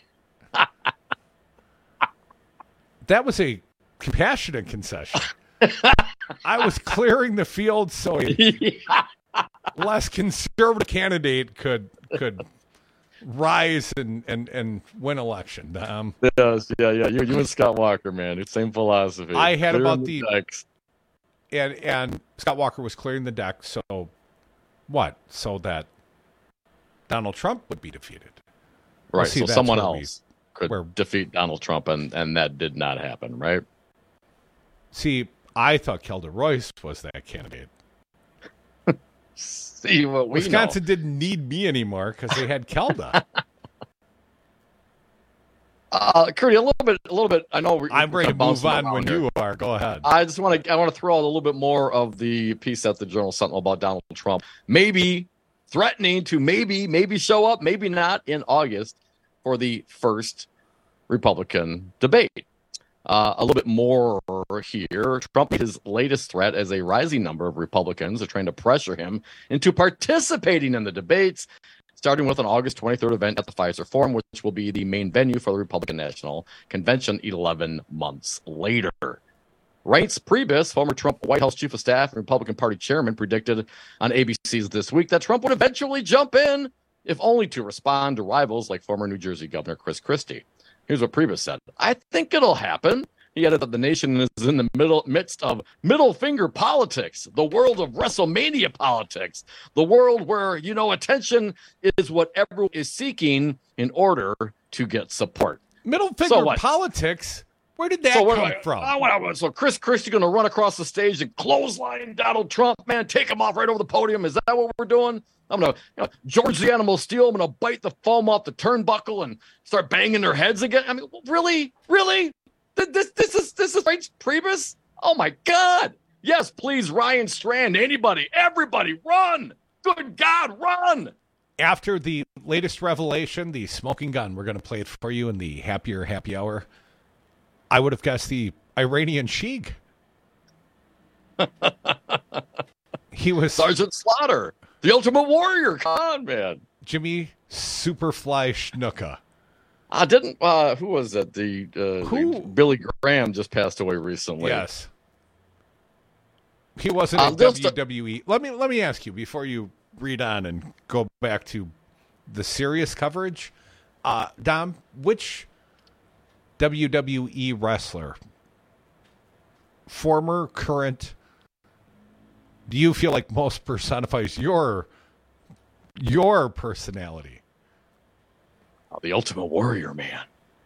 That was a compassionate concession. I was clearing the field so a less conservative candidate could could rise and, and, and win election. Um, yes, yeah, yeah. You, you and Scott Walker, man. It's same philosophy. I had Clear about the, the decks. and and Scott Walker was clearing the deck. So what? So that Donald Trump would be defeated. Right. Well, see, so that's someone where we- else could where- defeat Donald Trump, and, and that did not happen, right? See, I thought Kelda Royce was that candidate. See what we Wisconsin know. didn't need me anymore because they had Kelda. Uh, Curdy, a little bit, a little bit. I know we're, I'm we're ready to kinda move bouncing on when around here. you are. Go ahead. I just want to, I want to throw out a little bit more of the piece at the Journal Sentinel about Donald Trump, maybe threatening to maybe, maybe show up, maybe not in August for the first Republican debate. Uh, a little bit more here. Trump made his latest threat as a rising number of Republicans are trying to pressure him into participating in the debates, starting with an August twenty-third event at the Pfizer Forum, which will be the main venue for the Republican National Convention eleven months later. Reince Priebus, former Trump White House chief of staff and Republican Party chairman, predicted on A B C's This Week that Trump would eventually jump in, if only to respond to rivals like former New Jersey Governor Chris Christie. Here's what Priebus said. I think it'll happen. He added that the nation is in the middle midst of middle finger politics, the world of WrestleMania politics, the world where, you know, attention is what everyone is seeking in order to get support. Middle finger So what? politics? Where did that So what come do I- from? I- what I- So Chris Christie going to run across the stage and clothesline Donald Trump, man, take him off right over the podium. Is that what we're doing? I'm going to, you know, George the Animal Steel, I'm going to bite the foam off the turnbuckle and start banging their heads again. I mean, really? Really? Th- This this is this is Reince Priebus? Oh my God. Yes, please, Ryan Strand, anybody, everybody, run. Good God, run. After the latest revelation, the smoking gun, we're going to play it for you in the Happier Happy Hour. I would have guessed the Iranian Sheik. He was Sergeant Slaughter, the Ultimate Warrior. Come on, man. Jimmy Superfly Snuka. I didn't. Uh, who was it? The, uh, Who? the Billy Graham just passed away recently. Yes. He wasn't Uh, in just- W W E. Let me let me ask you before you read on and go back to the serious coverage. Uh, Dom, which W W E wrestler, former, current, do you feel like most personifies your your personality? Oh, the Ultimate Warrior, man.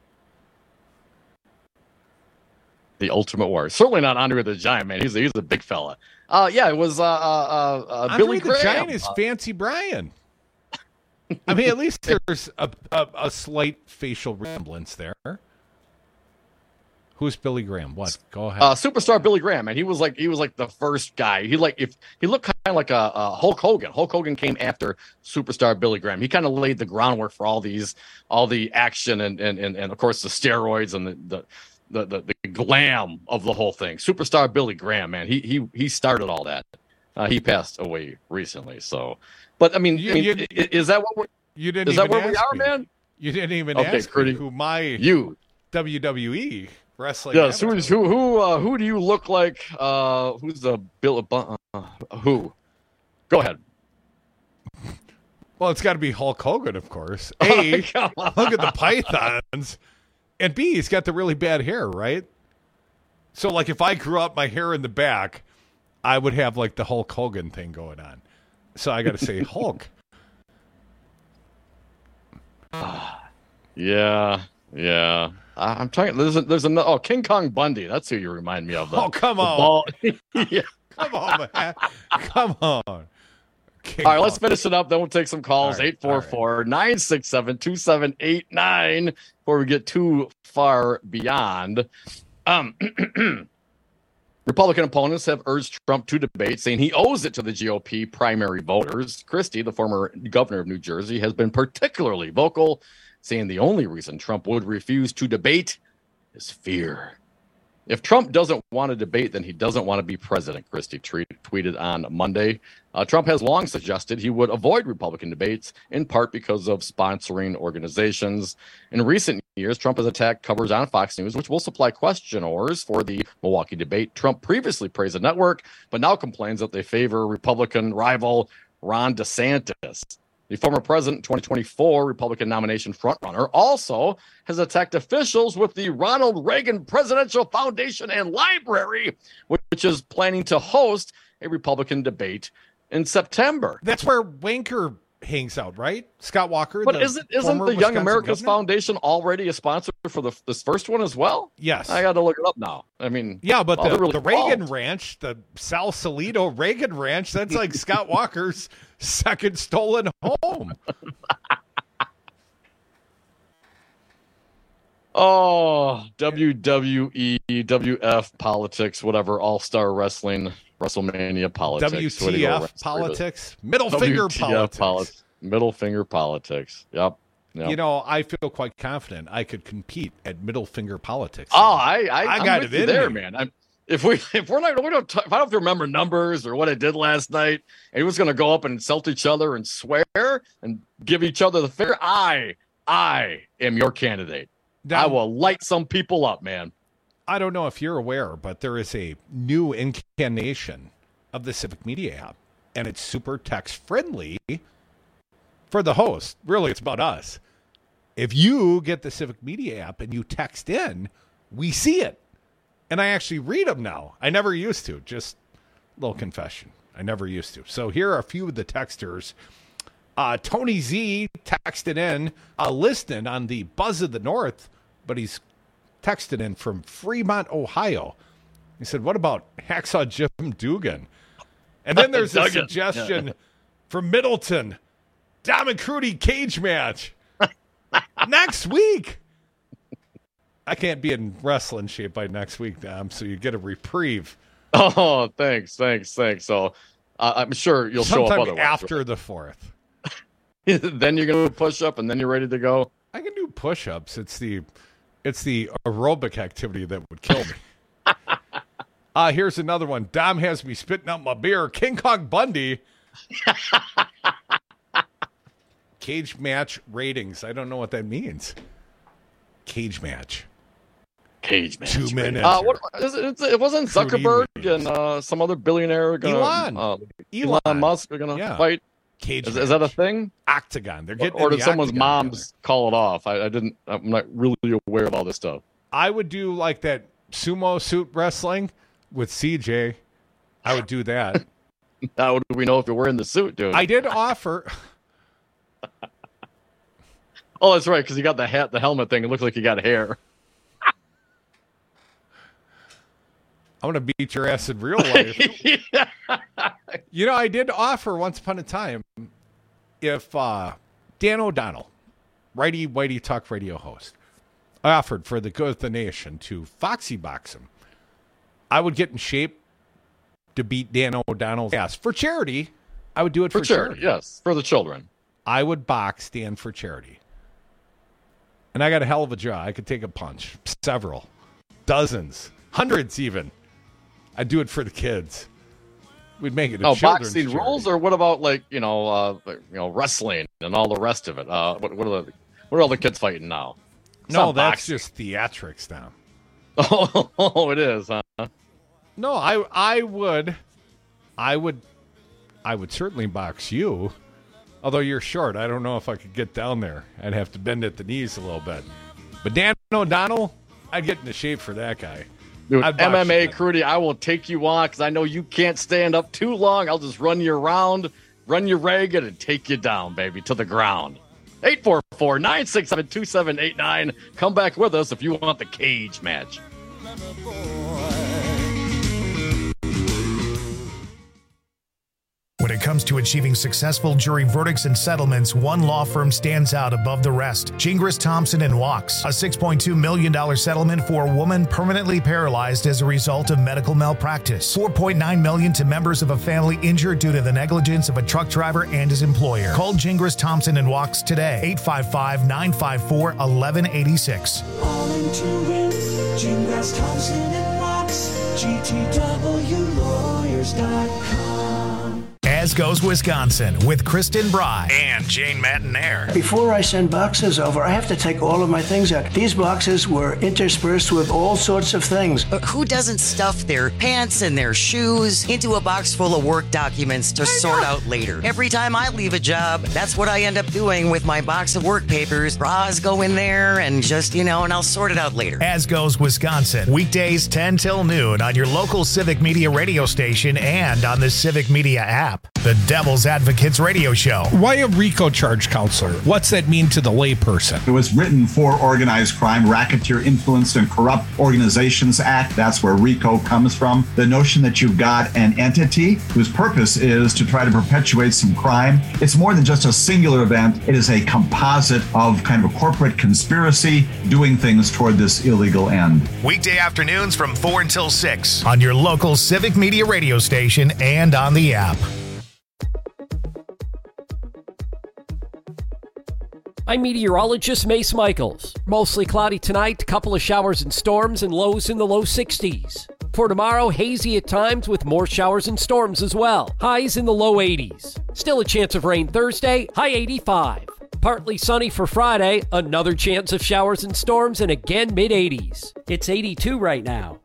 The Ultimate Warrior. Certainly not Andre the Giant, man. He's a, he's a big fella. Uh, yeah, it was uh, uh, uh, Andre Billy the Graham. Giant is Uh, Fancy Brian. I mean, at least there's a, a, a slight facial resemblance there. Who's Billy Graham? What? Go ahead. Uh, superstar Billy Graham, and he was like he was like the first guy. He like if he looked kind of like a, a Hulk Hogan. Hulk Hogan came after superstar Billy Graham. He kind of laid the groundwork for all these all the action and and and, and of course the steroids and the the, the the the glam of the whole thing. Superstar Billy Graham, man. He he he started all that. Uh, he passed away recently. So, but I mean, You- I mean, you- i- is that what we're you didn't is that even where we ask are, me. man? You didn't even Okay, ask Curdy. me who my You. W W E wrestling. Yes, who avatar is who who uh, who do you look like? Uh, who's the Bill? Uh, who? Go ahead. Well, it's got to be Hulk Hogan, of course. A, Come on. look at the pythons, and B, he's got the really bad hair, right? So, like, if I grew up my hair in the back, I would have like the Hulk Hogan thing going on. So I got to say Hulk. Yeah, yeah. I, I'm trying. There's a, there's another. Oh, King Kong Bundy. That's who you remind me of. The, Oh, come the on. ball- yeah. Come on, man. Come on. King All right, let's Kong. finish it up. Then we'll take some calls. All right, eight four four, nine six seven, two seven eight nine before we get too far beyond. Um, Republican opponents have urged Trump to debate, saying he owes it to the G O P primary voters. Christie, the former governor of New Jersey, has been particularly vocal, saying the only reason Trump would refuse to debate is fear. If Trump doesn't want to debate, then he doesn't want to be president, Christie tweet, tweeted on Monday. Uh, Trump has long suggested he would avoid Republican debates, in part because of sponsoring organizations. In recent years, Trump has attacked coverage on Fox News, which will supply questioners for the Milwaukee debate. Trump previously praised the network, but now complains that they favor Republican rival Ron DeSantis. The former president, twenty twenty-four Republican nomination frontrunner, also has attacked officials with the Ronald Reagan Presidential Foundation and Library, which is planning to host a Republican debate in September. That's where Wanker hangs out, right? Scott Walker. But the isn't isn't former the Young Wisconsin Americans governor? Foundation already a sponsor for the this first one as well? Yes. I got to look it up now. I mean, Yeah, but oh, the, they're really the Reagan involved. Ranch, the Sausalito Reagan Ranch, that's like Scott Walker's second stolen home. Oh, W W E, W F politics, whatever, All Star Wrestling, WrestleMania politics, W Way to T go, F Wrestler. politics, middle finger W T F politics. poli- middle finger politics. Yep. yep. You know, I feel quite confident I could compete at middle finger politics. Oh, I, I, I I'm got with it you in there, me. man. I'm, if we, if we're not, we don't, t- if I don't have to remember numbers or what I did last night, and he was going to go up and insult each other and swear and give each other the finger, I, I am your candidate. Now- I will light some people up, man. I don't know if you're aware, but there is a new incarnation of the Civic Media app, and it's super text friendly for the host. Really, it's about us. If you get the Civic Media app and you text in, we see it. And I actually read them now. I never used to. Just a little confession. I never used to. So here are a few of the texters. Uh, Tony Z texted in, uh, listening on the Buzz of the North, but he's texted in from Fremont, Ohio. He said, what about Hacksaw Jim Dugan? And then there's a Duggan. suggestion Yeah. from Middleton, Dom and Crudy cage match next week. I can't be in wrestling shape by next week, Dom, so you get a reprieve. Oh, thanks, thanks, thanks. So uh, I'm sure you'll show up Sometime otherwise. after the fourth. Right? Then you're going to push up, and then you're ready to go. I can do push-ups. It's the it's the aerobic activity that would kill me. uh, here's another one. Dom has me spitting out my beer. King Kong Bundy. Cage match ratings. I don't know what that means. Cage match. Cage match. Two minutes. Uh, what, is it, it wasn't Crudy Zuckerberg ratings. and uh, some other billionaire gonna, Elon. uh, Elon. Elon Musk are going to Yeah. fight. Cage Is, match. is that a thing? Octagon. They're getting Or in did the someone's octagon moms together. call it off? I, I didn't. I'm not really aware of all this stuff. I would do like that sumo suit wrestling with C J. I would do that. How do we know if you're wearing the suit, dude? I did offer. Oh, that's right, because you got the hat, the helmet thing. It looked like you got hair. I'm going to beat your ass in real life. Yeah. You know, I did offer once upon a time if uh, Dan O'Donnell, Righty Whitey Talk Radio host, offered for the good of the nation to Foxy box him, I would get in shape to beat Dan O'Donnell's ass. For charity, I would do it for, For charity, yes, for the children. I would box Dan for charity. And I got a hell of a jaw. I could take a punch. Several. Dozens. Hundreds even. I'd do it for the kids. We'd make it a Oh, children's boxing charity. rules, or what about like you know, uh, like, you know, wrestling and all the rest of it? Uh, what what are the what are all the kids fighting now? It's No, not that's boxing. just theatrics now. Oh, it is, huh? No, I I would I would I would certainly box you. Although you're short, I don't know if I could get down there. I'd have to bend at the knees a little bit. But Dan O'Donnell, I'd get into shape for that guy. Dude, I'd box M M A, you. Crudy, I will take you on because I know you can't stand up too long. I'll just run you around, run you ragged, and take you down, baby, to the ground. eight four four, nine six seven, two seven eight nine. Come back with us if you want the cage match. When it comes to achieving successful jury verdicts and settlements, one law firm stands out above the rest. Gingras, Thompson and Wachs. A six point two million dollars settlement for a woman permanently paralyzed as a result of medical malpractice. four point nine million dollars to members of a family injured due to the negligence of a truck driver and his employer. Call Gingras, Thompson and Wachs today. eight five five, nine five four, one one eight six. All into it. Gingras, Thompson and Wachs. G T W lawyers dot com. As Goes Wisconsin with Kristen Bry and Jane Matinaire. Before I send boxes over, I have to take all of my things out. These boxes were interspersed with all sorts of things. But who doesn't stuff their pants and their shoes into a box full of work documents to sort out later? Every time I leave a job, that's what I end up doing with my box of work papers. Bras go in there and just, you know, and I'll sort it out later. As Goes Wisconsin, weekdays ten till noon on your local Civic Media radio station and on the Civic Media app. The Devil's Advocates Radio Show. Why a RICO charge, counselor? What's that mean to the layperson? It was written for Organized Crime, Racketeer Influenced and Corrupt Organizations Act. That's where RICO comes from. The notion that you've got an entity whose purpose is to try to perpetuate some crime. It's more than just a singular event. It is a composite of kind of a corporate conspiracy doing things toward this illegal end. Weekday afternoons from four until six on your local Civic Media radio station and on the app. I'm meteorologist Mace Michaels. Mostly cloudy tonight, couple of showers and storms, and lows in the low sixties. For tomorrow, hazy at times with more showers and storms as well. Highs in the low eighties. Still a chance of rain Thursday, high eighty-five. Partly sunny for Friday, another chance of showers and storms, and again mid eighties. It's eighty-two right now.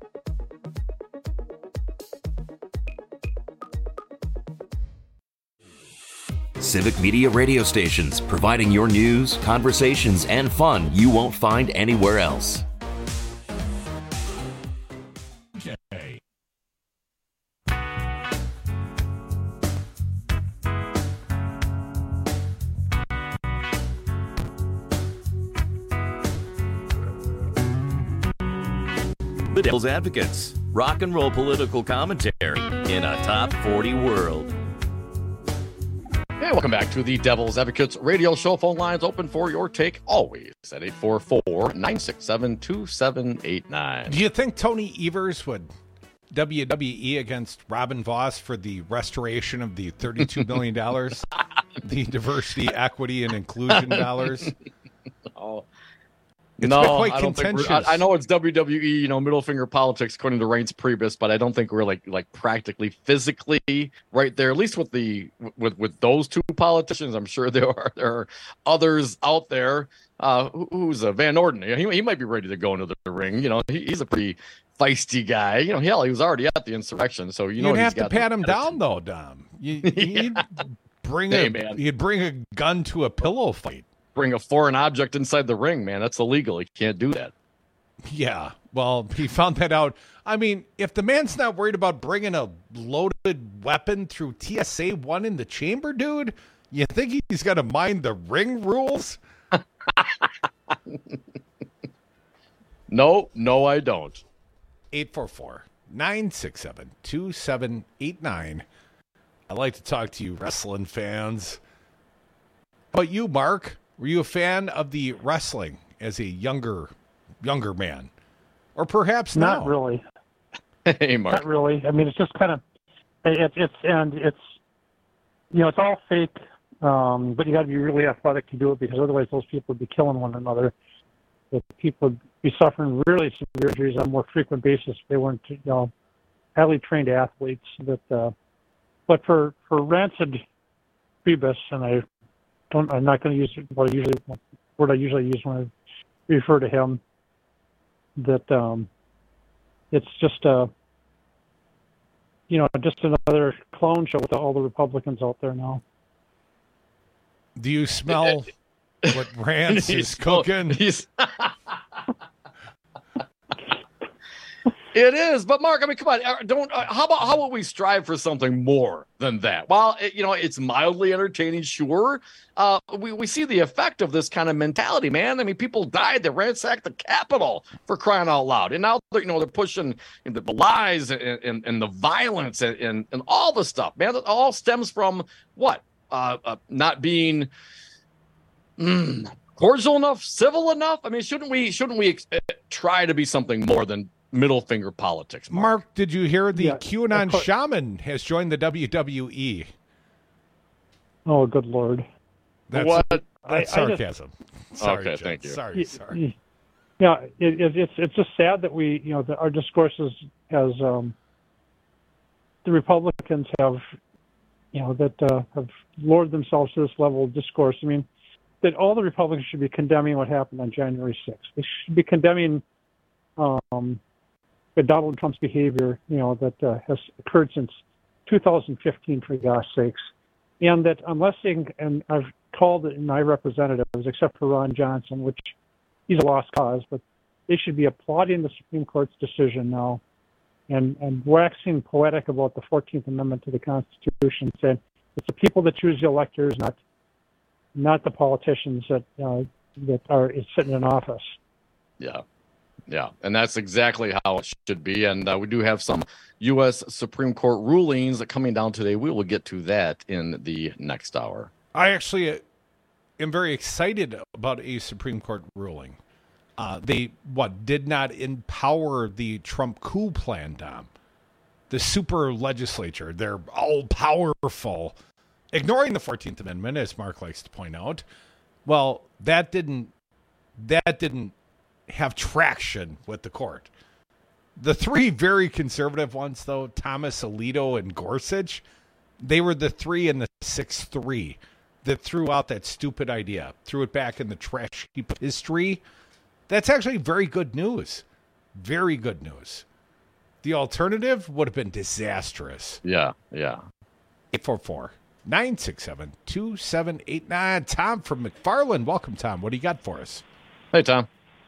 Civic Media radio stations, providing your news, conversations, and fun you won't find anywhere else. Okay. The Devil's Advocates, rock and roll political commentary in a top forty world. Hey, welcome back to the Devil's Advocates radio show. Phone lines open for your take always at eight four four, nine six seven, two seven eight nine. Do you think Tony Evers would W W E against Robin Voss for the restoration of the thirty-two million dollars, the diversity, equity, and inclusion dollars? Oh. It's no, been quite I don't think contentious. we're, I, I know it's W W E, you know, middle finger politics, according to Reince Priebus, but I don't think we're like like practically physically right there. At least with the with with those two politicians, I'm sure there are there are others out there. Uh, who, who's a Van Orden? He he might be ready to go into the ring. You know, he, he's a pretty feisty guy. You know, hell, he was already at the insurrection, so you know you'd he's have to got pat the him down though, Dom. You, you'd bring Hey, a man. you'd bring a gun to a pillow fight. Bring a foreign object inside the ring, man. That's illegal. You can't do that. Yeah, well, he found that out. I mean, if the man's not worried about bringing a loaded weapon through T S A one in the chamber, dude, you think he's got to mind the ring rules? No, no, I don't. eight four four, nine six seven, two seven eight nine. I'd like to talk to you wrestling fans. How about you, Mark? Were you a fan of the wrestling as a younger younger man? Or perhaps Not now? really. Hey, Mark. Not really. I mean, it's just kind of, it's, it's, and it's, you know, it's all fake, um, but you got to be really athletic to do it because otherwise those people would be killing one another. The people would be suffering really severe injuries on a more frequent basis if they weren't, you know, highly trained athletes. That, uh, but for, for rancid Priebus, and I don't, I'm not going to use what I usually, word I usually use when I refer to him, that um, it's just a, you know, just another clone show with all the Republicans out there now. Do you smell what Rance is He's- cooking? he's- It is, but Mark, I mean, come on, uh, don't. Uh, how about how about we strive for something more than that? While it, you know it's mildly entertaining, sure. Uh, we we see the effect of this kind of mentality, man. I mean, people died. They ransacked the Capitol for crying out loud, and now they're, you know they're pushing the, the lies and, and, and the violence and, and and all the stuff, man. That all stems from what? Uh, uh, not being mm, cordial enough, civil enough. I mean, shouldn't we shouldn't we uh, try to be something more than middle finger politics? Mark, Mark, did you hear the Yeah, QAnon of course. shaman has joined the W W E? Oh, good Lord. That's, What? That's I- I just- sarcasm. Sorry, Okay, Jim. thank you. Sorry, Y- sorry. y- Yeah, it, it, it's it's just sad that we, you know, that our discourses as um, the Republicans have, you know, that uh, have lowered themselves to this level of discourse. I mean, that all the Republicans should be condemning what happened on January sixth. They should be condemning um, the Donald Trump's behavior, you know, that uh, has occurred since two thousand fifteen, for God's sakes, and that unless they, and I've called it my representatives, except for Ron Johnson, which he's a lost cause, but they should be applauding the Supreme Court's decision now and, and waxing poetic about the fourteenth Amendment to the Constitution, saying it's the people that choose the electors, not not the politicians that uh, that are sitting in office. Yeah. Yeah, and that's exactly how it should be. And uh, we do have some U S Supreme Court rulings coming down today. We will get to that in the next hour. I actually am very excited about a Supreme Court ruling. Uh, they, what, did not empower the Trump coup plan, Dom. The super legislature, they're all powerful, ignoring the fourteenth Amendment, as Mark likes to point out. Well, that didn't, that didn't, have traction with the court. The three very conservative ones, though, Thomas, Alito, and Gorsuch, they were the three in the six three that threw out that stupid idea, threw it back in the trash heap of history. That's actually very good news. Very good news. The alternative would have been disastrous. Yeah, yeah. eight four four, nine six seven, two seven eight nine. Tom from McFarland. Welcome, Tom. What do you got for us? Hey, Tom.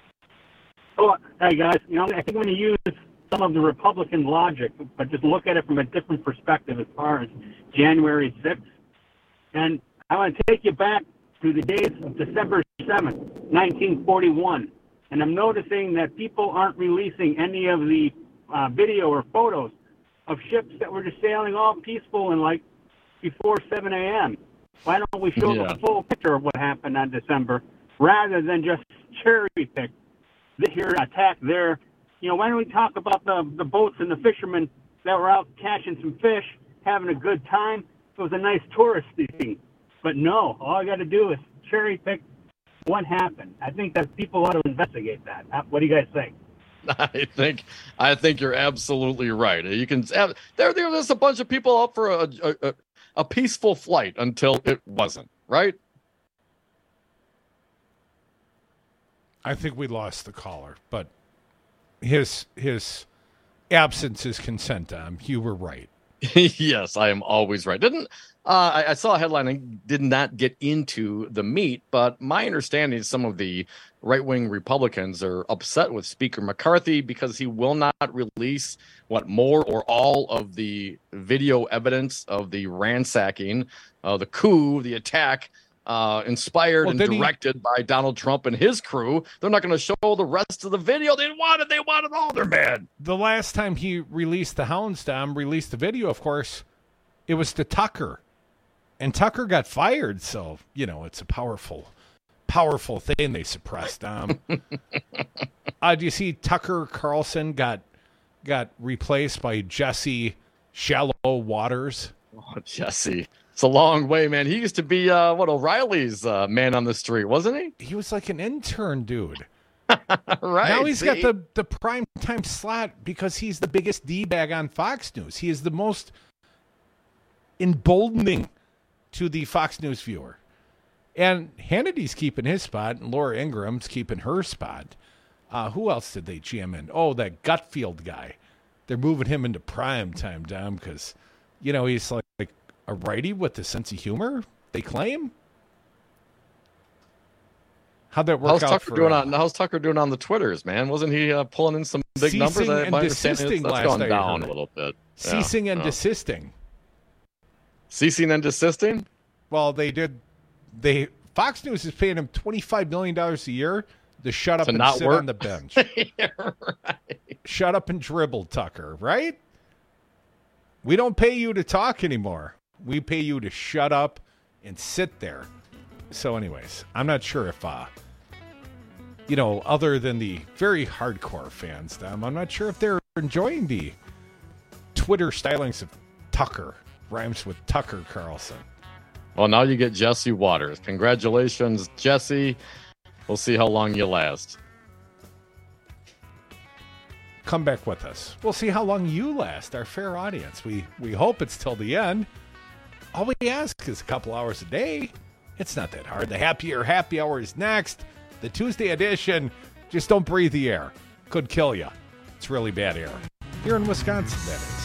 Oh, hey guys, you know, I think I'm going to use some of the Republican logic, but just look at it from a different perspective as far as January sixth. And I want to take you back to the days of December seventh, nineteen forty-one. And I'm noticing that people aren't releasing any of the uh, video or photos of ships that were just sailing all peaceful and like before seven a.m. Why don't we show Yeah. the full picture of what happened on December rather than just cherry pick here, attack there? You know, why don't we talk about the the boats and the fishermen that were out catching some fish, having a good time? It was a nice touristy thing. But no, all I got to do is cherry pick what happened. I think that people ought to investigate that. What do you guys think? I think I think you're absolutely right. You can there there there's a bunch of people up for a a, a peaceful flight until it wasn't, right? I think we lost the caller, but his his absence is consent, Dom. You were right. Yes, I am always right. Didn't uh, I, I saw a headline and did not get into the meat, but my understanding is some of the right-wing Republicans are upset with Speaker McCarthy because he will not release what more or all of the video evidence of the ransacking, uh, the coup, the attack. Uh, inspired Well, and he- directed by Donald Trump and his crew. They're not going to show the rest of the video. They want it. They want it all. They're mad. The last time he released the Hounds, Dom, released the video, of course, it was to Tucker. And Tucker got fired, so, you know, it's a powerful, powerful thing they suppressed, Dom. uh, do you see Tucker Carlson got got replaced by Jesse Shallow Waters? Oh, Jesse. It's a long way, man. He used to be, uh, what, O'Reilly's uh, man on the street, wasn't he? He was like an intern, dude. Right. Now he's see? got the, the prime time slot because he's the biggest D-bag on Fox News. He is the most emboldening to the Fox News viewer. And Hannity's keeping his spot, and Laura Ingram's keeping her spot. Uh, who else did they jam in? Oh, that Gutfield guy. They're moving him into prime time, Dom, because, you know, he's like, like a righty with a sense of humor, they claim. How'd that work How's out Tucker for doing uh, on? How's Tucker doing on the Twitters, man? Wasn't he uh, pulling in some big Ceasing numbers? I- and my understanding is desisting that's last gone I down heard. a little bit. Yeah. ceasing and Oh. desisting? Ceasing and desisting? Well, they did. They Fox News is paying him twenty-five million dollars a year to shut up To and not sit work? on the bench. Yeah, right. Shut up and dribble, Tucker. Right? We don't pay you to talk anymore. We pay you to shut up and sit there. So, anyways, I'm not sure if, uh, you know, other than the very hardcore fans, them, I'm not sure if they're enjoying the Twitter stylings of Tucker. Rhymes with Tucker Carlson. Well, now you get Jesse Waters. Congratulations, Jesse. We'll see how long you last. Come back with us. We'll see how long you last, our fair audience. We we hope it's till the end. All we ask is a couple hours a day. It's not that hard. The happier happy hour is next. The Tuesday edition. Just don't breathe the air. Could kill you. It's really bad air. Here in Wisconsin, that is.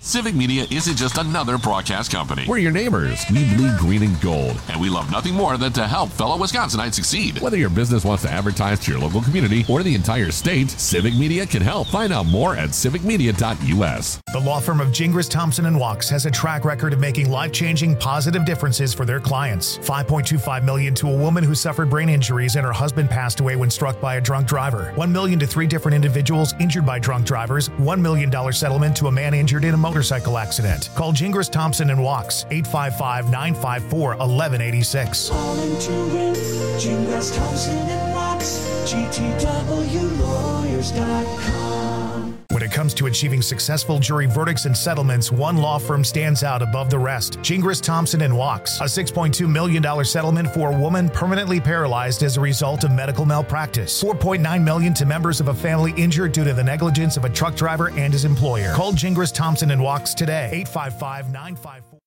Civic Media isn't just another broadcast company. We're your neighbors. We bleed green and gold. And we love nothing more than to help fellow Wisconsinites succeed. Whether your business wants to advertise to your local community or the entire state, Civic Media can help. Find out more at civic media dot u s. The law firm of Gingras, Thompson and Walks has a track record of making life-changing positive differences for their clients. five point two five million dollars to a woman who suffered brain injuries and her husband passed away when struck by a drunk driver. one million dollars to three different individuals injured by drunk drivers. one million dollars settlement to a man injured in a motorcycle accident. Call Gingras, Thompson and Walks, eight five five, nine five four, one one eight six. All into it, Gingras, Thompson and Walks, G T W lawyers dot com. When it comes to achieving successful jury verdicts and settlements, one law firm stands out above the rest. Gingras, Thompson and Walks, a six point two million dollars settlement for a woman permanently paralyzed as a result of medical malpractice. four point nine million dollars to members of a family injured due to the negligence of a truck driver and his employer. Call Gingras, Thompson and Walks today, eight five five, nine five four.